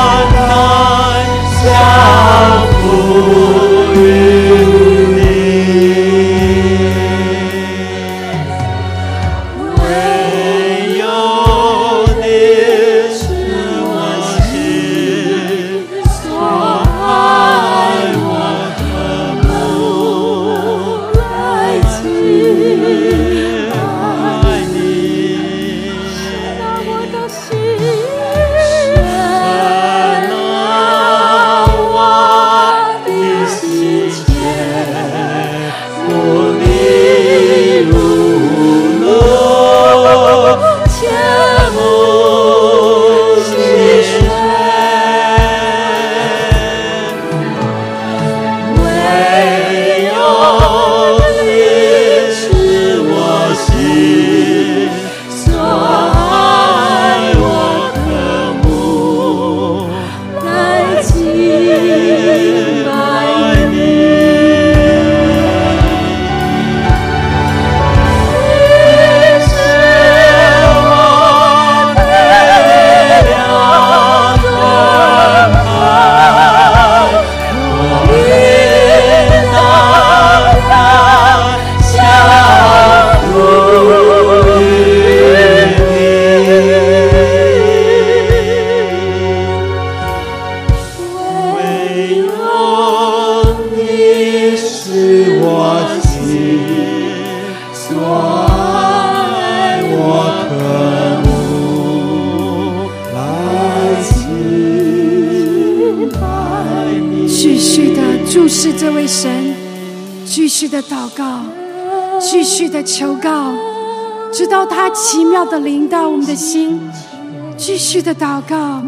视这位神，继续的祷告，继续的求告，直到他奇妙的临到我们的心，继续的祷告。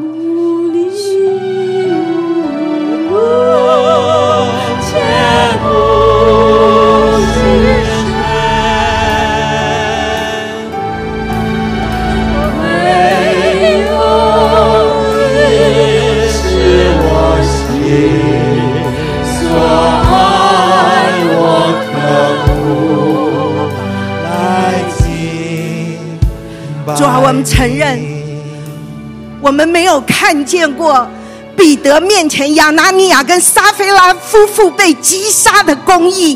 主啊，我们承认我们没有看见过彼得面前亚拿尼亚跟撒非拉夫妇被击杀的公义。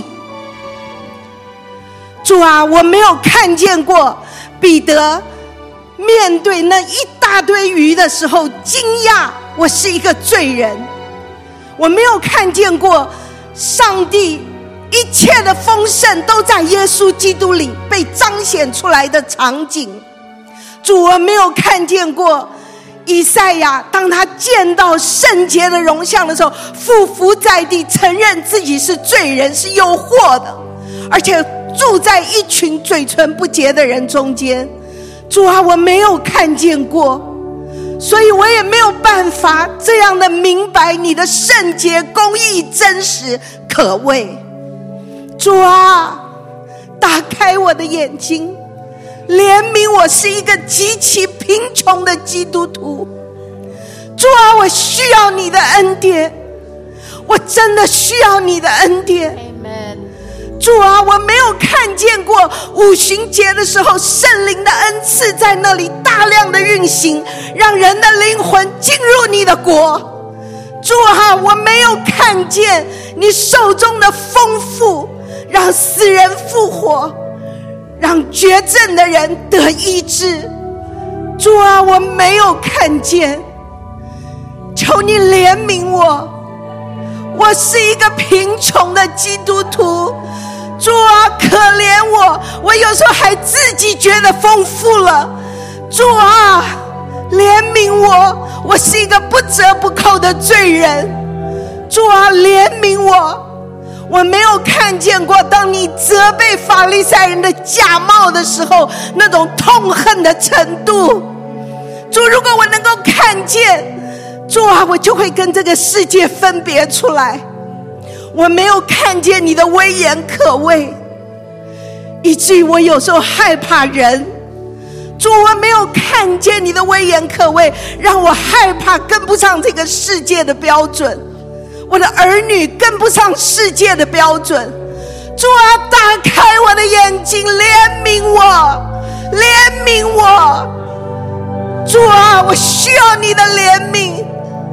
主啊，我没有看见过彼得面对那一大堆鱼的时候惊讶我是一个罪人。我没有看见过上帝一切的丰盛都在耶稣基督里被彰显出来的场景。主，我没有看见过以赛亚当他见到圣洁的容像的时候俯伏在地，承认自己是罪人，是有祸的，而且住在一群嘴唇不洁的人中间。主啊，我没有看见过，所以我也没有办法这样的明白你的圣洁、公义、真实、可畏。主啊，打开我的眼睛，怜悯我是一个极其贫穷的基督徒。主啊，我需要你的恩典，我真的需要你的恩典。主啊，我没有看见过五旬节的时候圣灵的恩赐在那里大量的运行，让人的灵魂进入你的国。主啊，我没有看见你手中的丰富，让死人复活，让绝症的人得医治。主啊，我没有看见，求你怜悯我，我是一个贫穷的基督徒。主啊，可怜我，我有时候还自己觉得丰富了。主啊，怜悯我，我是一个不折不扣的罪人。主啊，怜悯我，我没有看见过当你责备法利赛人的假冒的时候那种痛恨的程度。主，如果我能够看见，主啊，我就会跟这个世界分别出来。我没有看见你的威严可畏，以至于我有时候害怕人。主，我没有看见你的威严可畏，让我害怕跟不上这个世界的标准，我的儿女跟不上世界的标准。主啊，打开我的眼睛，怜悯我，怜悯我。主啊，我需要你的怜悯。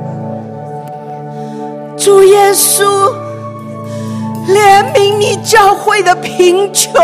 主耶稣，怜悯你教会的贫穷，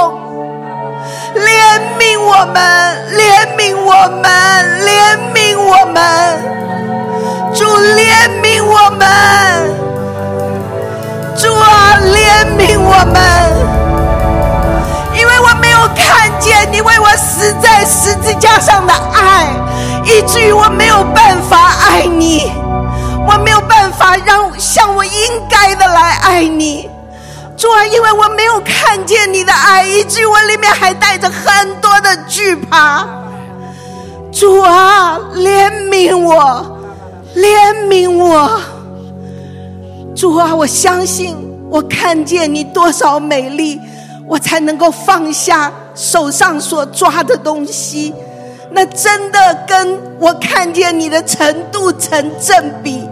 怜悯我们，怜悯我们，怜悯我们。主，怜悯我们。主啊，怜悯我们，因为我没有看见你为我死在十字架上的爱，以至于我没有办法爱你，我没有办法让像我应该的来爱你。主啊，因为我没有看见你的爱，以至于我里面还带着很多的惧怕。主啊，怜悯我，怜悯我。主啊，我相信我看见你多少美丽，我才能够放下手上所抓的东西，那真的跟我看见你的程度成正比。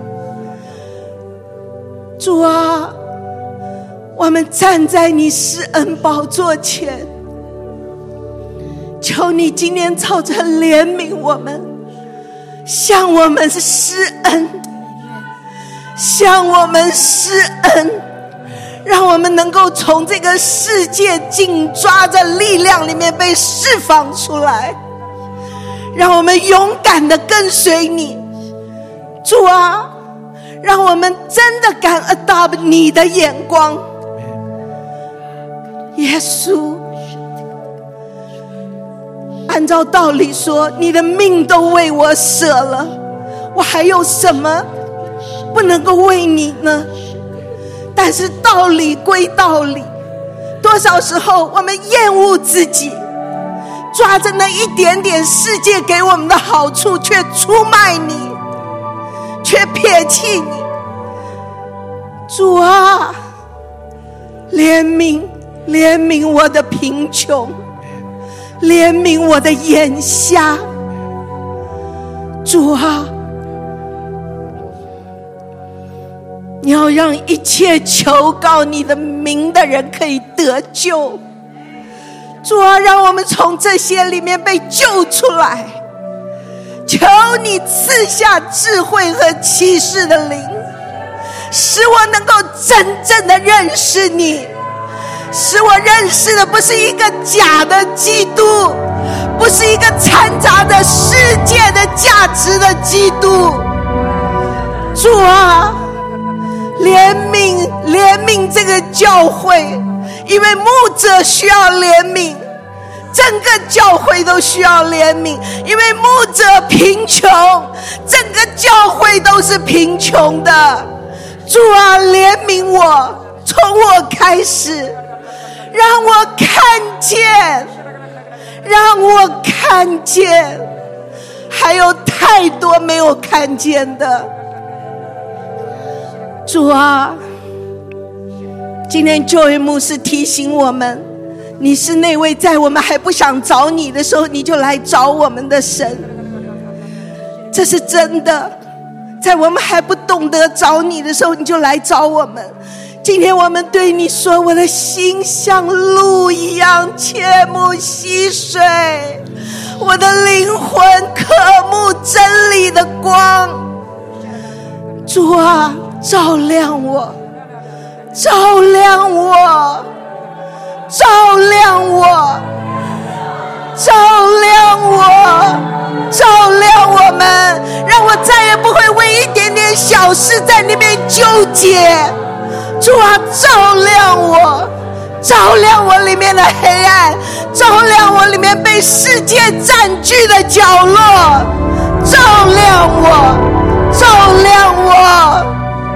主啊，我们站在你施恩宝座前，求你今天早晨怜悯我们，向我们施恩，向我们施恩，让我们能够从这个世界紧抓着力量里面被释放出来，让我们勇敢地跟随你。主啊，让我们真的敢 adopt 你的眼光。耶稣，按照道理说，你的命都为我舍了，我还有什么不能够为你呢？ 但是道理归道理，多少时候我们厌恶自己，抓着那一点点世界给我们的好处，却出卖你，却撇弃你。主啊，怜悯我的贫穷，怜悯我的眼瞎。主啊，你要让一切求告你的名的人可以得救。主啊，让我们从这些里面被救出来，求你赐下智慧和启示的灵，使我能够真正的认识你，使我认识的不是一个假的基督，不是一个掺杂着世界的价值的基督。主啊，怜悯这个教会，因为牧者需要怜悯，整个教会都需要怜悯，因为牧者贫穷，整个教会都是贫穷的。主啊，怜悯我，从我开始，让我看见，让我看见，还有太多没有看见的。主啊，今天Joy牧师提醒我们，你是那位在我们还不想找你的时候你就来找我们的神，这是真的。在我们还不懂得找你的时候你就来找我们。今天我们对你说，我的心像露一样切慕溪水，我的灵魂渴慕真理的光。主啊，照亮我，照亮我，照亮我，照亮我，照亮我们，让我再也不会为一点点小事在那边纠结。主啊，照亮我，照亮我里面的黑暗，照亮我里面被世界占据的角落，照亮我，照亮我。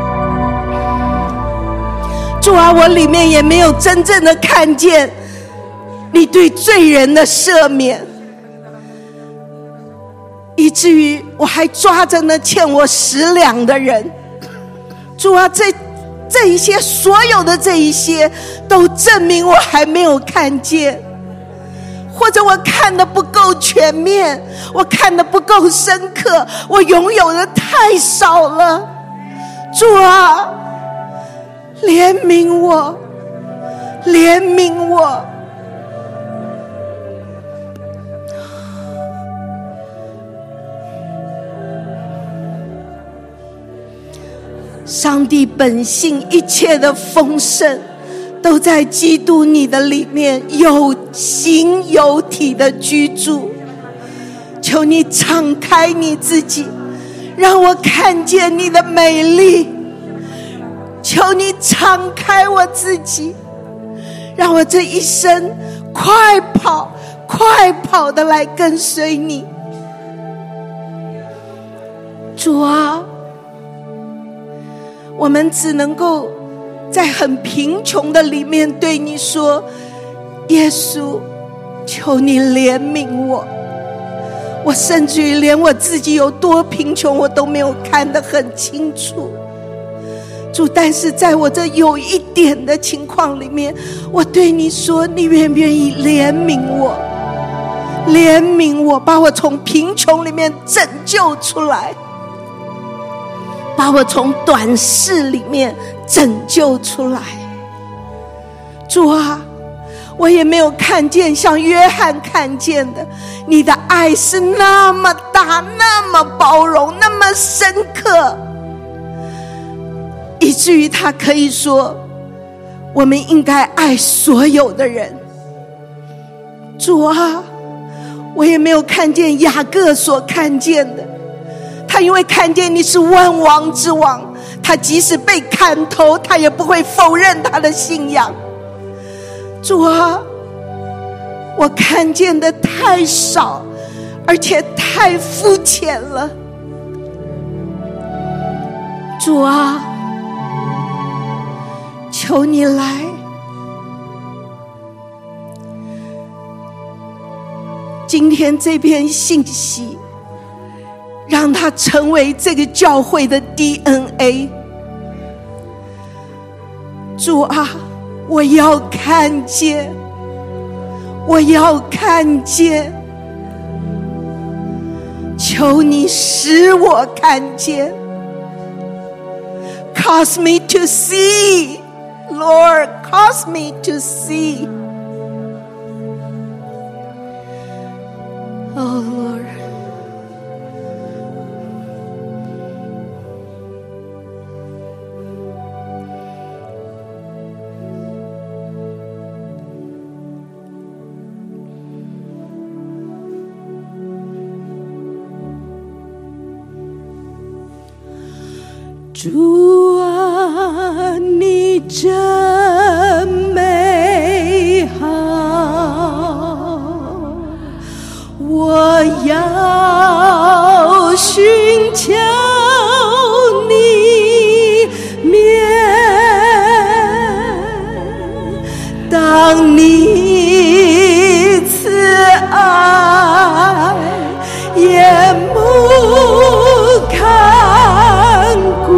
主啊，我里面也没有真正的看见你对罪人的赦免，以至于我还抓着那欠我10两的人。主啊，这一些，所有的这一些都证明我还没有看见，或者我看得不够全面，我看得不够深刻，我拥有的太少了。主啊，怜悯我，怜悯我。上帝本性一切的丰盛都在基督你的里面有形有体的居住。求你敞开你自己，让我看见你的美丽。求你敞开我自己，让我这一生快跑的来跟随你。主啊，我们只能够在很贫穷的里面对你说，耶稣，求你怜悯我。我甚至于连我自己有多贫穷我都没有看得很清楚。主，但是在我这有一点的情况里面，我对你说，你愿不愿意怜悯我，怜悯我，把我从贫穷里面拯救出来，把我从短视里面拯救出来。主啊，我也没有看见像约翰看见的，你的爱是那么大，那么包容，那么深刻，以至于他可以说我们应该爱所有的人。主啊，我也没有看见雅各所看见的，他因为看见你是万王之王，他即使被砍头他也不会否认他的信仰。主啊，我看见的太少，而且太肤浅了。主啊， 求你来。今天这篇信息让它成为这个教会的 DNA。 主啊，我要看见，我要看见，求你使我看见。 Cause me to see, Lord, cause me to see. Oh Lord.
主啊，你真美好，我要寻求你面。当你慈爱眼目看顾，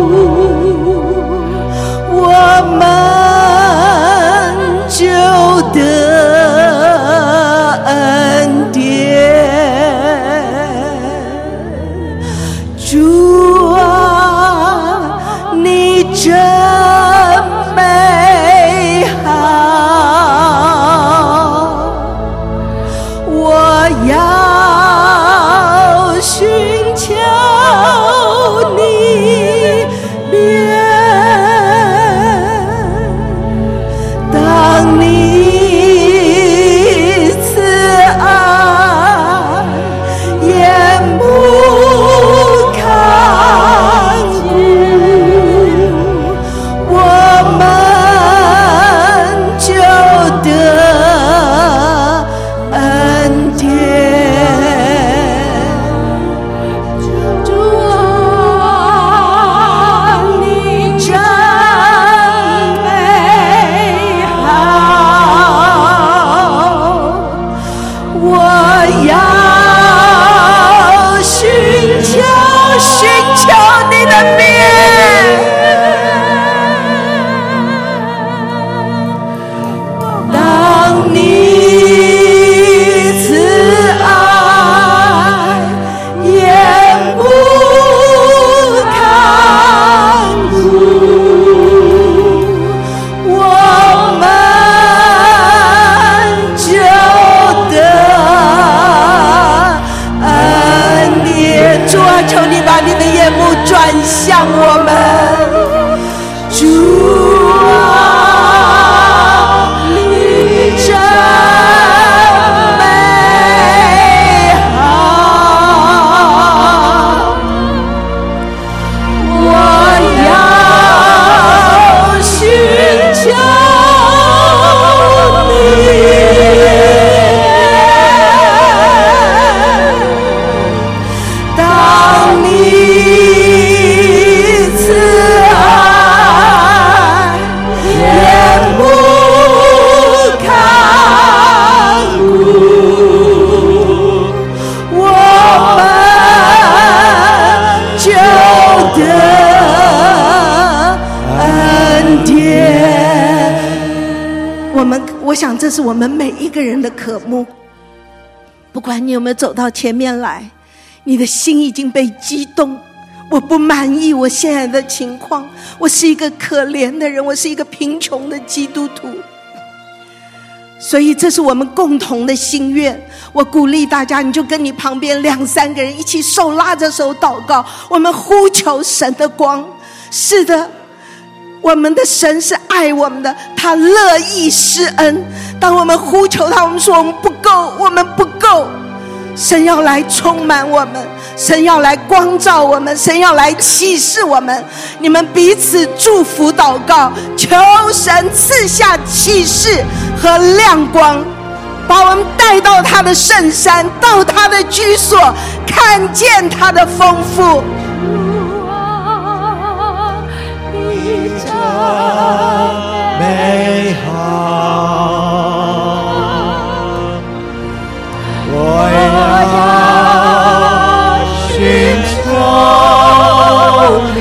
我们就得恩典。主啊，你真美好，我要寻求你面。当你慈爱眼目看顾，我们就得恩典。主啊，你真美好，我要寻求你的面。当你慈爱眼目看顾，我们就得恩典。主啊，求你把你的眼目转向我们。主啊，你真美好，我要寻求你。当你慈爱眼目看顾，我们就得恩典。
我想这是我们每一个人的渴慕。不管你有没有走到前面来，你的心已经被激动。我不满意我现在的情况，我是一个可怜的人，我是一个贫穷的基督徒。所以这是我们共同的心愿。我鼓励大家，你就跟你旁边2、3个人一起手拉着手祷告，我们呼求神的光。是的，我们的神是爱我们的，他乐意施恩。当我们呼求他，我们说我们不够，我们不够，神要来充满我们，神要来光照我们，神要来启示我们。你们彼此祝福祷告，求神赐下启示和亮光，把我们带到他的圣山，到他的居所，看见他的丰富。
主啊，你真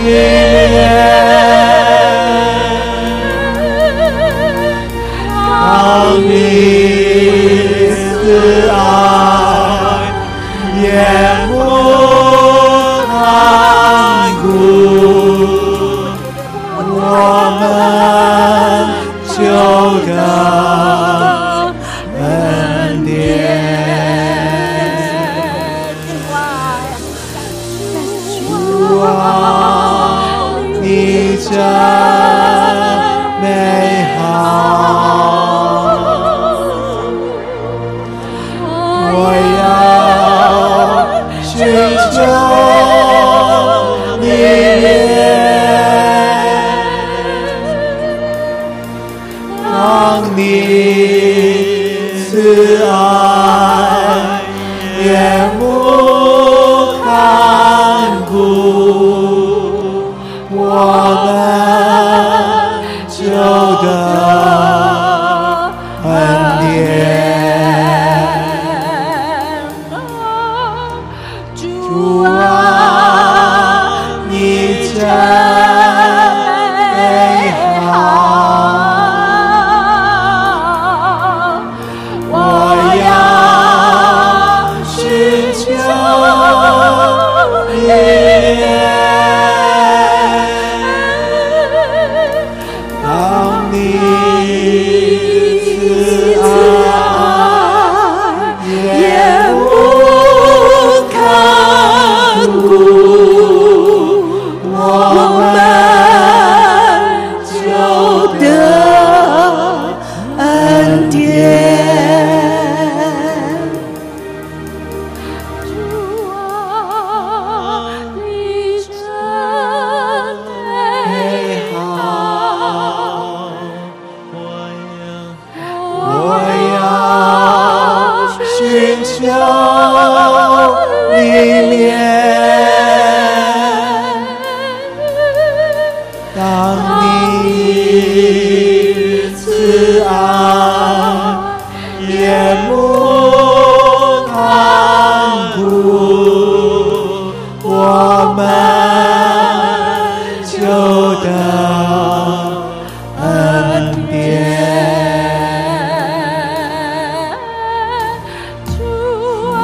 当你慈爱眼目看顾，我们就得恩典。主啊，你真美好，我要寻求你面，当你慈爱眼目看顾，我们就得恩典。主啊，你真美好，我要寻求你面，当你慈爱眼目看顾，我们就得恩典。主啊，你真美好，我要寻求你面，当你慈爱眼目看顾，我们就得恩典。主啊，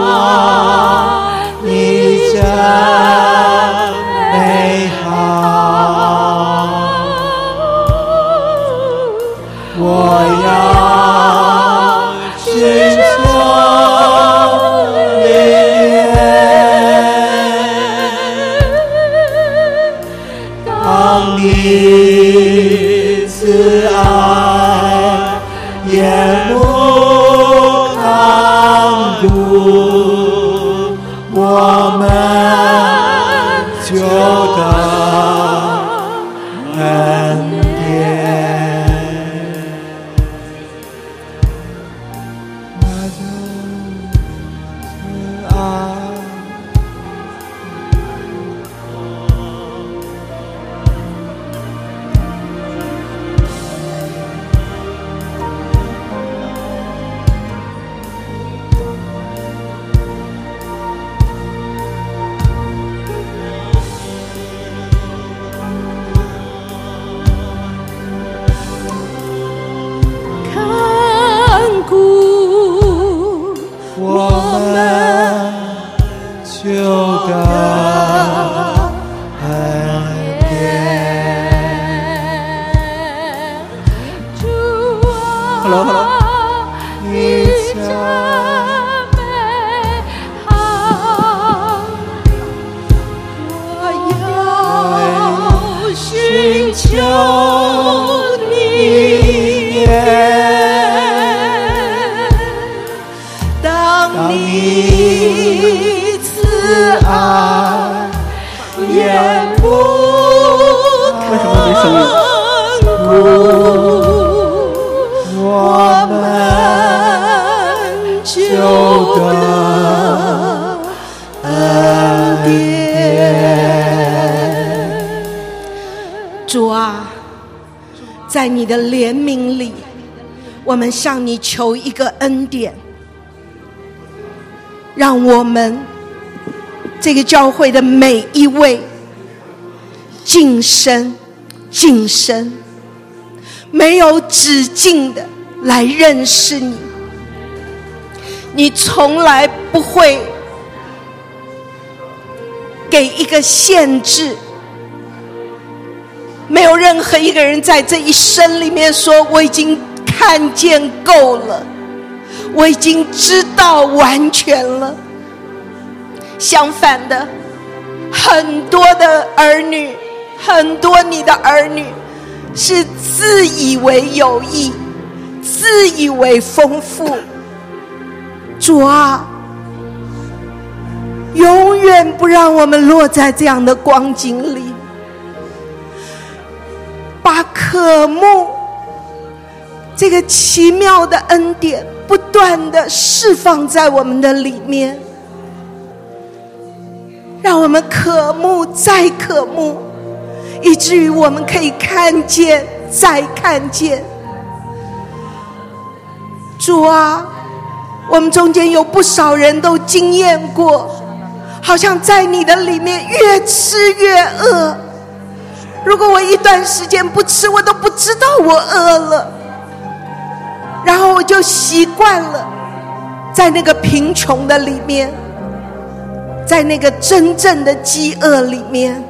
你真美好，我要寻求你面，当你慈爱眼目看顾，我们就得恩典。那就慈爱。
看顾
我们就得恩典。
主啊，
Hello， 你真
美好，我要寻求你面，当你慈爱眼目看顾，我们就得恩典。主啊，在你的怜悯里，我们向你求一个恩典，让我们这个教会的每一位晋升，晋升，没有止境的来认识你。你从来不会给一个限制，没有任何一个人在这一生里面说我已经看见够了，我已经知道完全了。相反的，很多的儿女，很多你的儿女是自以为有益，自以为丰富。主啊，永远不让我们落在这样的光景里，把渴慕这个奇妙的恩典不断的释放在我们的里面，让我们渴慕再渴慕，以至于我们可以看见再看见。主啊，我们中间有不少人都经验过，好像在你的里面越吃越饿，如果我一段时间不吃，我都不知道我饿了，然后我就习惯了在那个贫穷的里面，在那个真正的饥饿里面。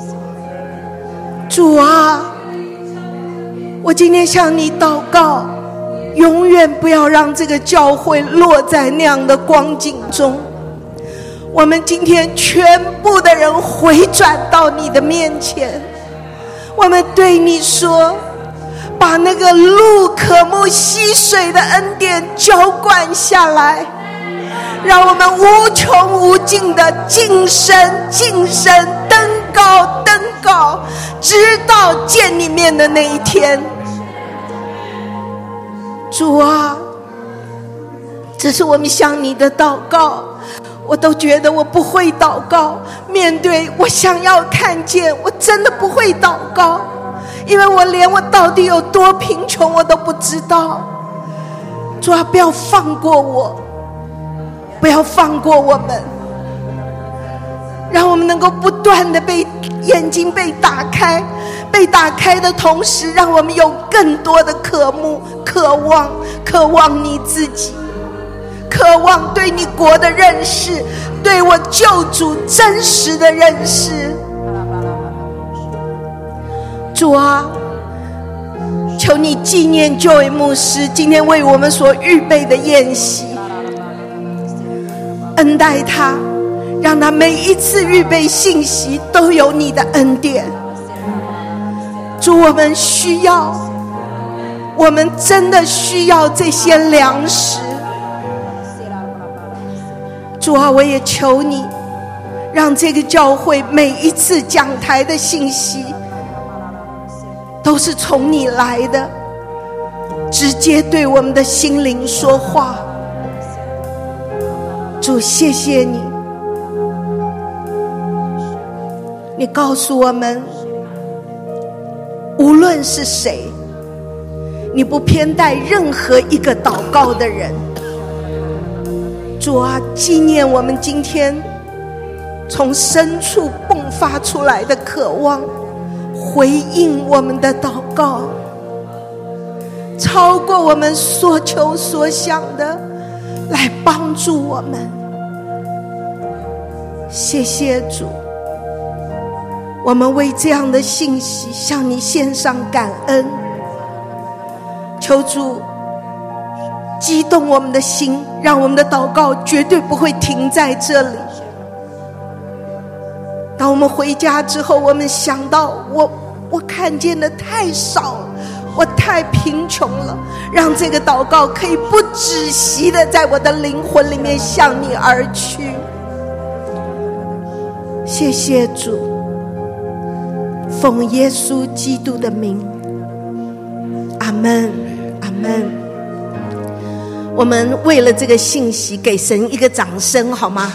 主啊，我今天向你祷告，永远不要让这个教会落在那样的光景中。我们今天全部的人回转到你的面前，我们对你说，把那个路渴慕溪水的恩典浇灌下来，让我们无穷无尽的晋升晋升，登高登高，直到见你面的那一天。主啊，这是我们向你的祷告。我都觉得我不会祷告，面对我想要看见，我真的不会祷告，因为我连我到底有多贫穷我都不知道。主啊，不要放过我，不要放过我们，让我们能够不断的被眼睛被打开，被打开的同时，让我们有更多的渴慕、渴望你自己，渴望对你国的认识，对我救主真实的认识。主啊，求你纪念救恩牧师今天为我们所预备的宴席，恩待他，让他每一次预备信息都有你的恩典。主，我们需要，我们真的需要这些粮食。主啊，我也求你让这个教会每一次讲台的信息都是从你来的，直接对我们的心灵说话。主，谢谢你，你告诉我们，无论是谁，你不偏待任何一个祷告的人。主啊，纪念我们今天从深处迸发出来的渴望，回应我们的祷告，超过我们所求所想的，来帮助我们。谢谢主，我们为这样的信息向你献上感恩。求主激动我们的心，让我们的祷告绝对不会停在这里。当我们回家之后，我们想到我看见的太少了，我太贫穷了，让这个祷告可以不止息的在我的灵魂里面向你而去。谢谢主，奉耶稣基督的名，阿们，阿们。我们为了这个信息给神一个掌声好吗？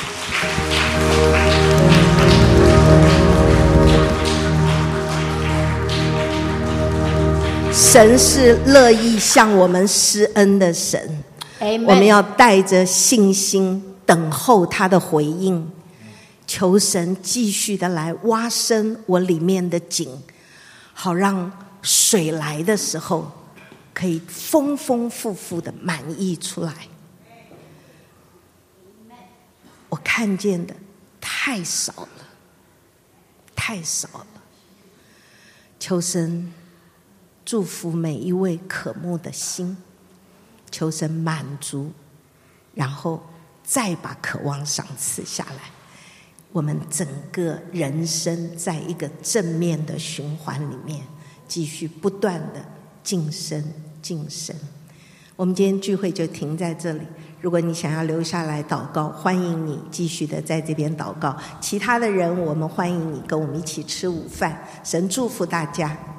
神是乐意向我们施恩的神，我们要带着信心等候他的回应， 求神继续的来挖深我里面的井，好让水来的时候可以丰丰富富的满溢出来。我看见的太少了，太少了。求神祝福每一位渴慕的心，求神满足，然后再把渴望赏赐下来。我们整个人生在一个正面的循环里面，继续不断的晋升晋升。我们今天聚会就停在这里，如果你想要留下来祷告，欢迎你继续的在这边祷告。其他的人，我们欢迎你跟我们一起吃午饭。神祝福大家。